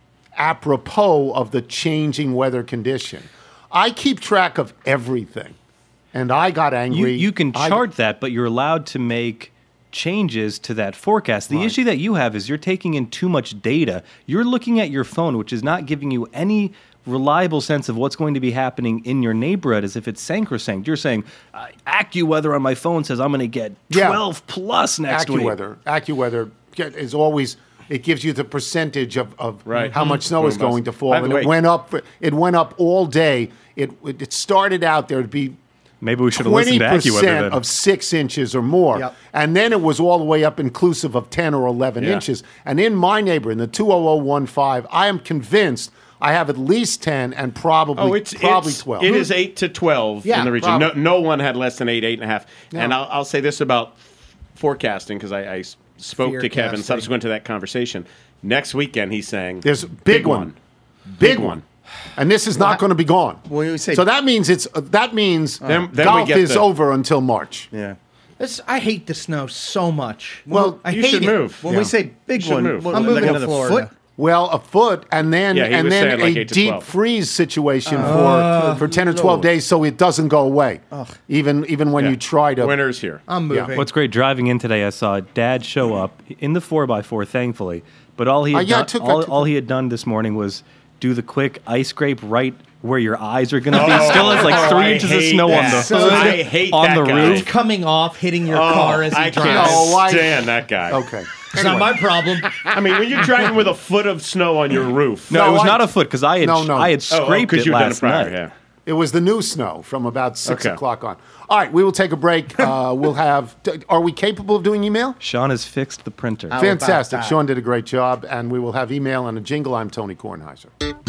apropos of the changing weather condition. I keep track of everything, and I got You, angry. you can I- chart that, but you're allowed to make changes to that forecast. The issue that you have is you're taking in too much data. You're looking at your phone, which is not giving you any reliable sense of what's going to be happening in your neighborhood as if it's sacrosanct. You're saying, uh, AccuWeather on my phone says I'm going to get Yeah. twelve plus next week. AccuWeather. AccuWeather is always, it gives you the percentage of, of Right. how much snow is Boom, going bust. to fall. By the And way- it went up. for- It went up all day. It it started out there to be Maybe we should have twenty listened to AccuWeather percent then. of six inches or more. Yep. And then it was all the way up inclusive of ten or eleven Yeah. inches. And in my neighborhood, in the two oh oh one five, I am convinced I have at least ten and probably, Oh, it's probably it's, twelve. It is eight to twelve Yeah, in the region. No, probably. no one had less than eight, eight and a half. And No. I'll, I'll say this about forecasting because I, I s- spoke to Kevin Fearcasting. subsequent to that conversation. Next weekend, he's saying There's a big, one. Big one. And this is not going to be gone. When we say- so that means it's uh, that means Then- then we golf get is the- over until March. Yeah. This, I hate the snow so much. Well, I you hate should it. move. When Yeah. we say big You should one, move. what, I'm like moving to another Florida. foot? Well, a foot, and then Yeah, he and was then saying like a eight to deep twelve. freeze situation Uh, for for ten or twelve Lord. days, so it doesn't go away. Even even when Yeah. you try to. Winter's here. I'm Yeah. moving. What's great, driving in today, I saw Dad show up in the four by four, thankfully. But all he Uh, had yeah, I done, took- I all, took- all he had done this morning was do the quick ice scrape right where your eyes are going to be. Still has like three Oh, I inches of hate snow on that. the hood, I hate on that the guy. roof. coming off, hitting your car as he I drives. can't Oh, I- stand that guy. Okay. It's not my problem. I mean, when you're driving with a foot of snow on your roof. No, No, it was I- not a foot because I had No, no. I had Oh, oh, scraped 'cause it you've done last prior, night. Yeah. It was the new snow from about six Okay. o'clock on. All right, we will take a break. Uh, we'll have. Are we capable of doing email? Sean has fixed the printer. How Fantastic. about that? Sean did a great job, and we will have email and a jingle. I'm Tony Kornheiser.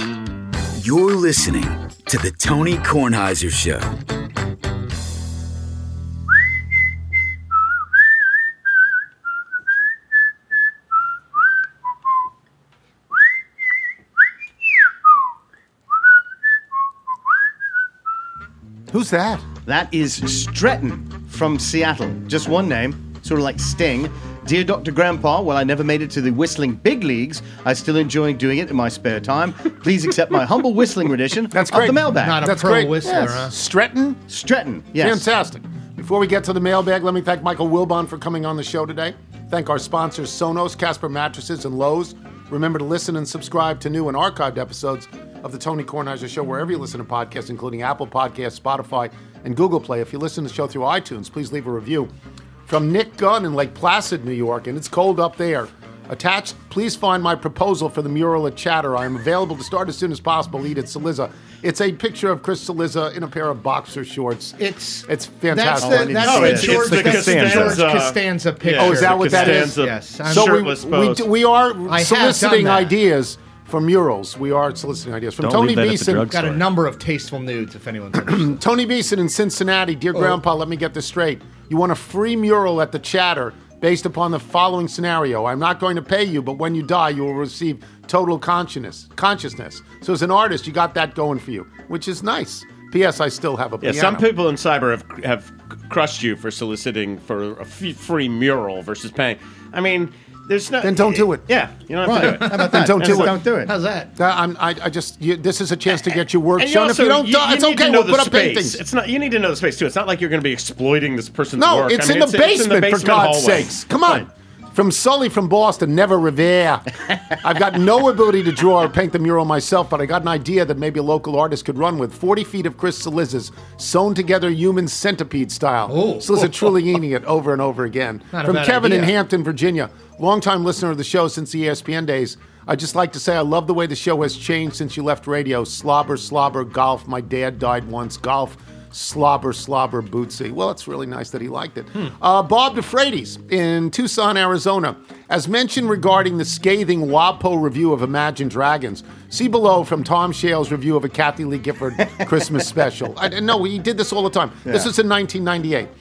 You're listening to The Tony Kornheiser Show. Who's that? That is Stretton from Seattle. Just one name, sort of like Sting. Dear Doctor Grandpa, while I never made it to the whistling big leagues, I still enjoy doing it in my spare time. Please accept my humble whistling rendition That's of great. the mailbag. Not a That's pro great. whistler, Yes. huh? Stretton? Stretton, yes. Fantastic. Before we get to the mailbag, let me thank Michael Wilbon for coming on the show today. Thank our sponsors, Sonos, Casper Mattresses, and Lowe's. Remember to listen and subscribe to new and archived episodes of the Tony Kornheiser Show wherever you listen to podcasts, including Apple Podcasts, Spotify, and Google Play. If you listen to the show through iTunes, please leave a review. From Nick Gunn in Lake Placid, New York, and it's cold up there. Attached, please find my proposal for the mural at Chatter. I am available to start as soon as possible. Eat at Saliza. It's a picture of Chris Saliza in a pair of boxer shorts. It's It's That's fantastic. the, I need that's to the see it. George, It's the that's the Costanza. George Costanza picture. Oh, is that what that is? Costanza Yes. I'm- So we, shirtless we, pose. do- we are I have soliciting done that. ideas for murals. We are soliciting ideas from Don't Tony leave that at the Beeson. drugstore. Got a number of tasteful nudes, if anyone's interested. Tony Beeson in Cincinnati. Dear Grandpa, let me get this straight. You want a free mural at the Chatter based upon the following scenario. I'm not going to pay you, but when you die, you will receive total consciousness. Consciousness. So as an artist, you got that going for you, which is nice. P S. I still have a Yeah, piano. some people in cyber have have crushed you for soliciting for a f- free mural versus paying. I mean, there's no. Then don't do it. Yeah, you don't have Right. to do it. How about Then that? don't do Just it. Don't do it. How's that? Uh, I'm, I, I just, you, this is a chance to get your work And shown. also, if you don't, do, it's need okay. to know We'll the put up space. paintings. It's not. You need to know the space too. It's not like you're going to be exploiting this person's No, work. it's, I mean, in the it's, it's in the basement, basement for God's hallway. sakes. Come on. From Sully from Boston, never Revere. I've got no ability to draw or paint the mural myself, but I got an idea that maybe a local artist could run with. forty feet of Chris Saliza's sewn together human centipede style. Oh. Saliza truly eating it over and over again. Not a From bad Kevin in idea. Hampton, Virginia. Longtime listener of the show since the E S P N days. I'd just like to say I love the way the show has changed since you left radio. Slobber, slobber, golf. My dad died once. Golf. Slobber, slobber, bootsy. Well, it's really nice that he liked it. Uh, Bob DeFreitas in Tucson, Arizona. As mentioned regarding the scathing WAPO review of Imagine Dragons, see below from Tom Shale's review of a Kathy Lee Gifford Christmas special. I, no, he did this all the time. This Yeah. was in nineteen ninety-eight.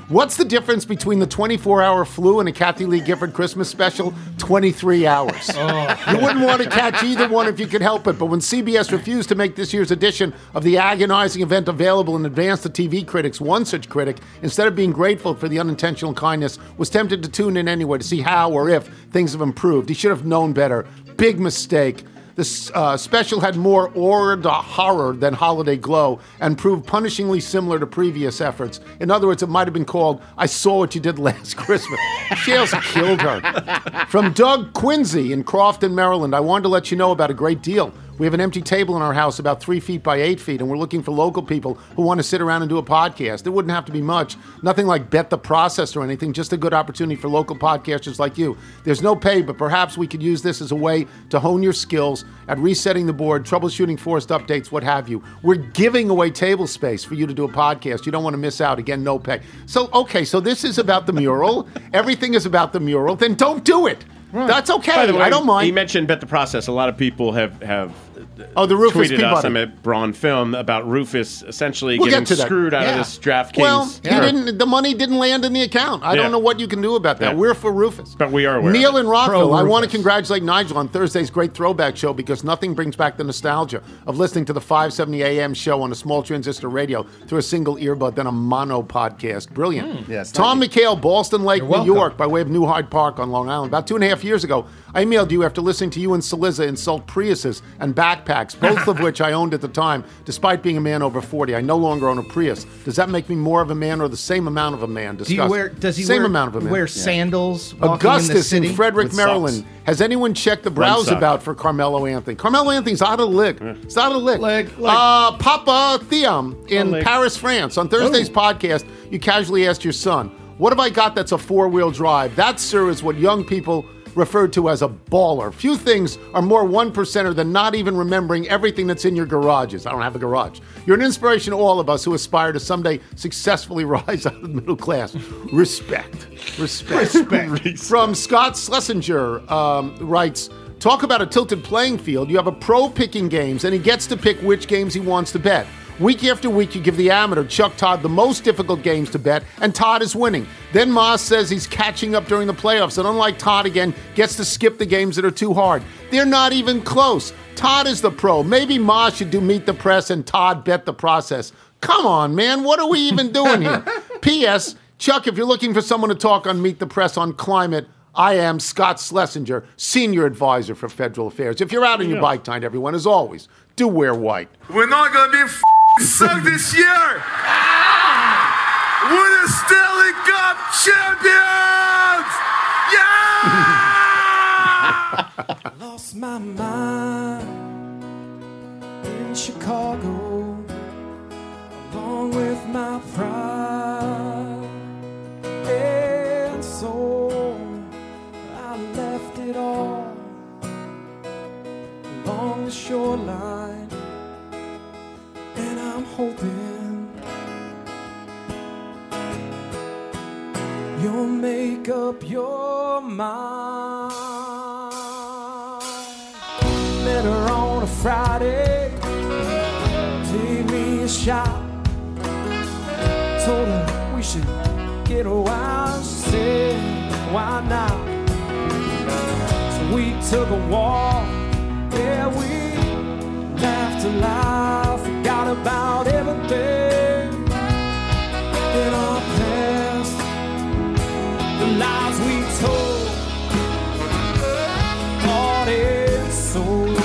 What's the difference between the twenty-four hour flu and a Kathy Lee Gifford Christmas special? twenty-three hours. Oh. You wouldn't want to catch either one if you could help it, but when C B S refused to make this year's edition of the agonizing event available in advance to T V critics, one such critic, instead of being grateful for the unintentional kindness, was tempted to tune in anyway to see how or if things have improved. He should have known better. Big mistake. The uh, special had more aura de horror than holiday glow and proved punishingly similar to previous efforts. In other words, it might have been called I Saw What You Did Last Christmas. Shales killed her. From Doug Quincy in Crofton, Maryland, I wanted to let you know about a great deal. We have an empty table in our house about three feet by eight feet, and we're looking for local people who want to sit around and do a podcast. It wouldn't have to be much. Nothing like Bet the Process or anything, just a good opportunity for local podcasters like you. There's no pay, but perhaps we could use this as a way to hone your skills at resetting the board, troubleshooting forced updates, what have you. We're giving away table space for you to do a podcast. You don't want to miss out. Again, no pay. So, okay, so this is about the mural. Everything is about the mural. Then don't do it. Right. That's okay. By the way, I don't mind. He mentioned Bet the Process. A lot of people have, have oh, the Rufus tweeted Peabody. us at Braun Film about Rufus essentially We'll getting get to that. screwed out Yeah. of this DraftKings. Well, he Sure. didn't. The money didn't land in the account. I Yeah. don't know what you can do about that. Yeah. We're for Rufus. But we are aware Neil of it. in Rockville, I Pro-Rufus. want to congratulate Nigel on Thursday's great throwback show because nothing brings back the nostalgia of listening to the five seventy A M show on a small transistor radio through a single earbud than a mono podcast. Brilliant. Yes, Tom thank McHale, Boston Lake, You're New welcome. York, by way of New Hyde Park on Long Island. About two and a half years ago, I emailed you after listening to you and Saliza insult Priuses and backpacks, both of which I owned at the time, despite being a man over forty. I no longer own a Prius. Does that make me more of a man or the same amount of a man? Do you Discuss. wear? Does he same wear, amount of a man? wear sandals? walking in the Augustus in, city? Frederick, With Maryland. socks. Has anyone checked the browse sock. about for Carmelo Anthony? Carmelo Anthony's out of the lick. It's out of the lick. Leg, leg. Uh, Papa Theum in leg. Paris, France. On Thursday's podcast, you casually asked your son, what have I got that's a four-wheel drive? That, sir, is what young people referred to as a baller. Few things are more one percenter than not even remembering everything that's in your garages. I don't have a garage. You're an inspiration to all of us who aspire to someday successfully rise out of the middle class. Respect. Respect. Respect. From Scott Schlesinger um, writes, talk about a tilted playing field. You have a pro picking games, and he gets to pick which games he wants to bet. Week after week, you give the amateur Chuck Todd the most difficult games to bet, and Todd is winning. Then Moss says he's catching up during the playoffs, and unlike Todd again, gets to skip the games that are too hard. They're not even close. Todd is the pro. Maybe Moss should do Meet the Press and Todd Bet the Process. Come on, man. What are we even doing here? P S. Chuck, if you're looking for someone to talk on Meet the Press on climate, I am Scott Schlesinger, Senior Advisor for Federal Affairs. If you're out on your bike time, everyone, as always, do wear white. We're not gonna be f- sucked this year. We're the Stanley Cup champions. Yeah! Lost my mind in Chicago, along with my pride, and so I left it all along the shoreline, and I'm hoping you'll make up your mind. Met her on a Friday, take me a shot. Told her we should get a while. She said, why not? So we took a walk. Yeah, we laughed a lot, forgot about everything in our past, the lies we told, bought and sold.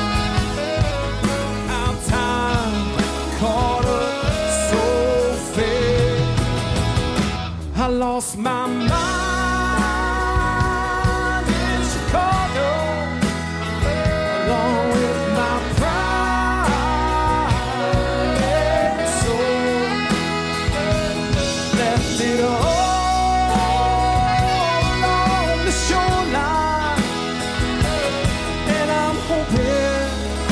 Our time caught up so fast. I lost my mind in Chicago, along with my pride and soul. Left it all along the shoreline, and I'm hoping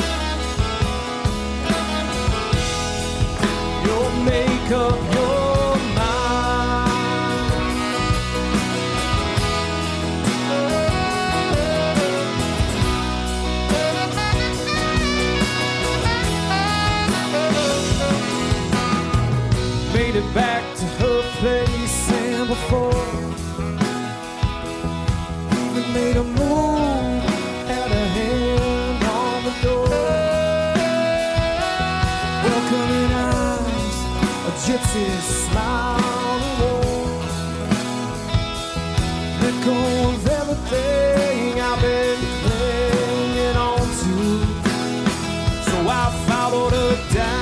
you'll make up your mind. Made it back to her place than before. We made a move, had a hand on the door. Welcoming eyes, a gypsy's smile and warm. Let go of everything I've been clinging on to. So I followed her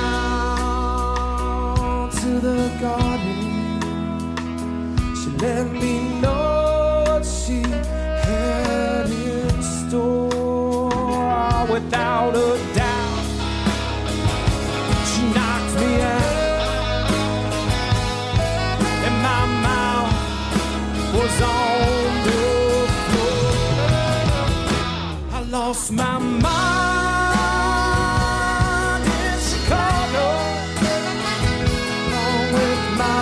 down to the garden. She let me know what she had in store. Without a doubt, she knocked me out, and my mouth was on the floor. I lost my mind in Chicago, along with my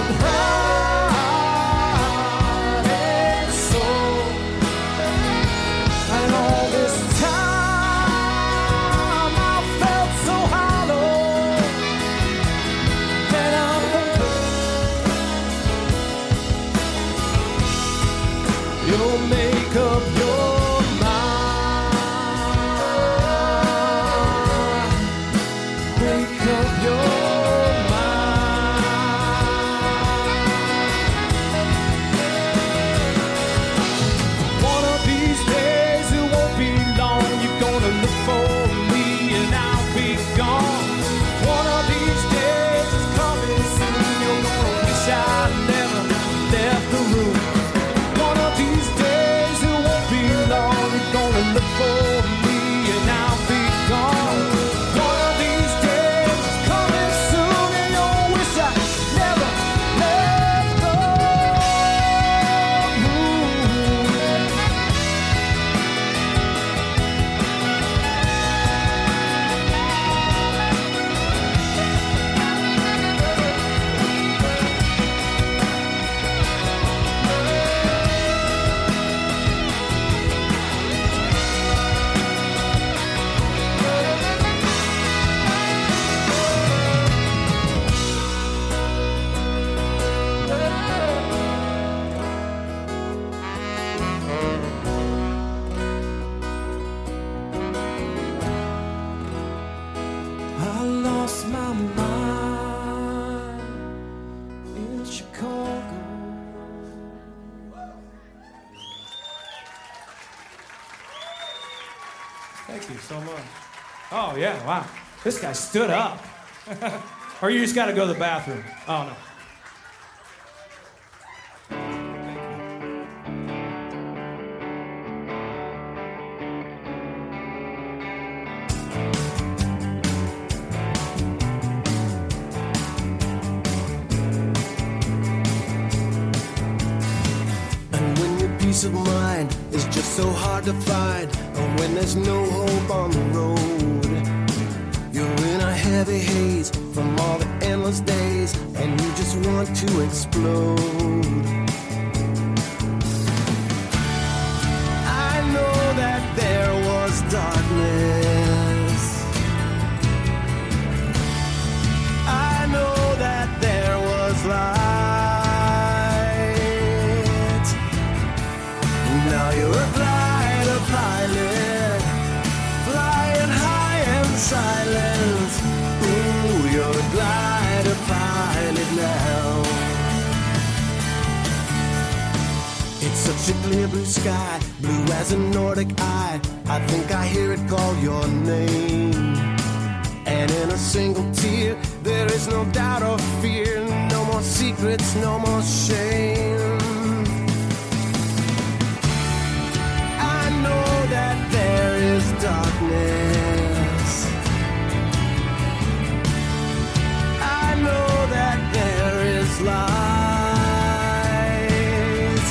pride and soul. And all this time I felt so hollow. And I'm you'll make up your mind. Make up your mind. One of these days, it won't be long. You're gonna look for me and I'll be gone. One of these days is coming soon. You're gonna wish I never left the room. One of these days, it won't be long. You're gonna look for me and I'll be gone. One of these days is coming soon, and you'll wish I never left the room. I lost my mind in Chicago. Thank you so much. Oh, yeah, wow. This guy stood up. Or you just got to go to the bathroom. Oh, no. And when your peace of mind is just so hard to find, and when there's no hope on the road, you're in a heavy haze from all the endless days, and you just want to explode. I know that there was darkness. I know that there was light. Now you're a glider pilot, flying high and silent. Ooh, you're a glider pilot now. It's such a clear blue sky, blue as a Nordic eye. I think I hear it call your name. And in a single tear, there is no doubt or fear. No more secrets, no more shame. I know that there is darkness. I know that there is light.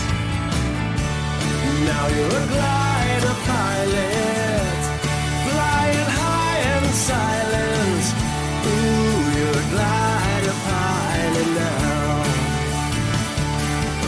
Now you're a glider pilot, flying high and silent. Ooh, you're a glider pilot now.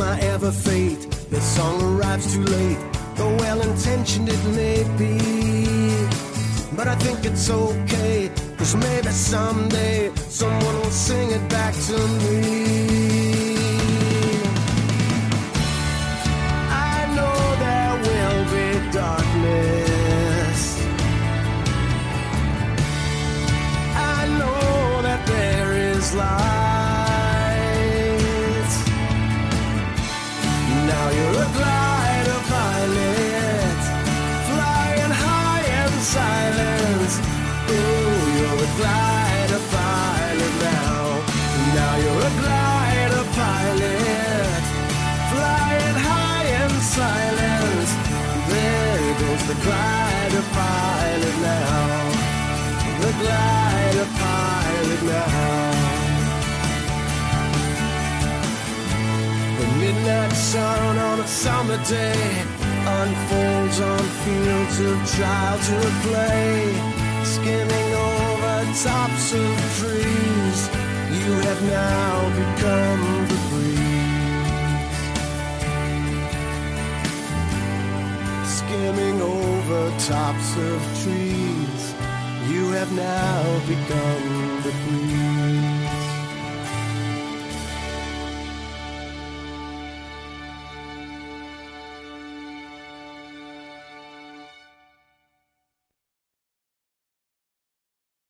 my ever fate. This song arrives too late, though well-intentioned it may be. But I think it's okay, cause maybe someday someone will sing it back to me. I know there will be darkness. I know that there is light. Now you're a glider pilot, flying high in silence. Oh, you're a glider pilot now. Now you're a glider pilot, flying high in silence. There goes the glider pilot now. The glider pilot now. The midnight sun on a summer day unfolds on fields of childhood play, skimming over tops of trees. You have now become the breeze, skimming over tops of trees. You have now become the breeze.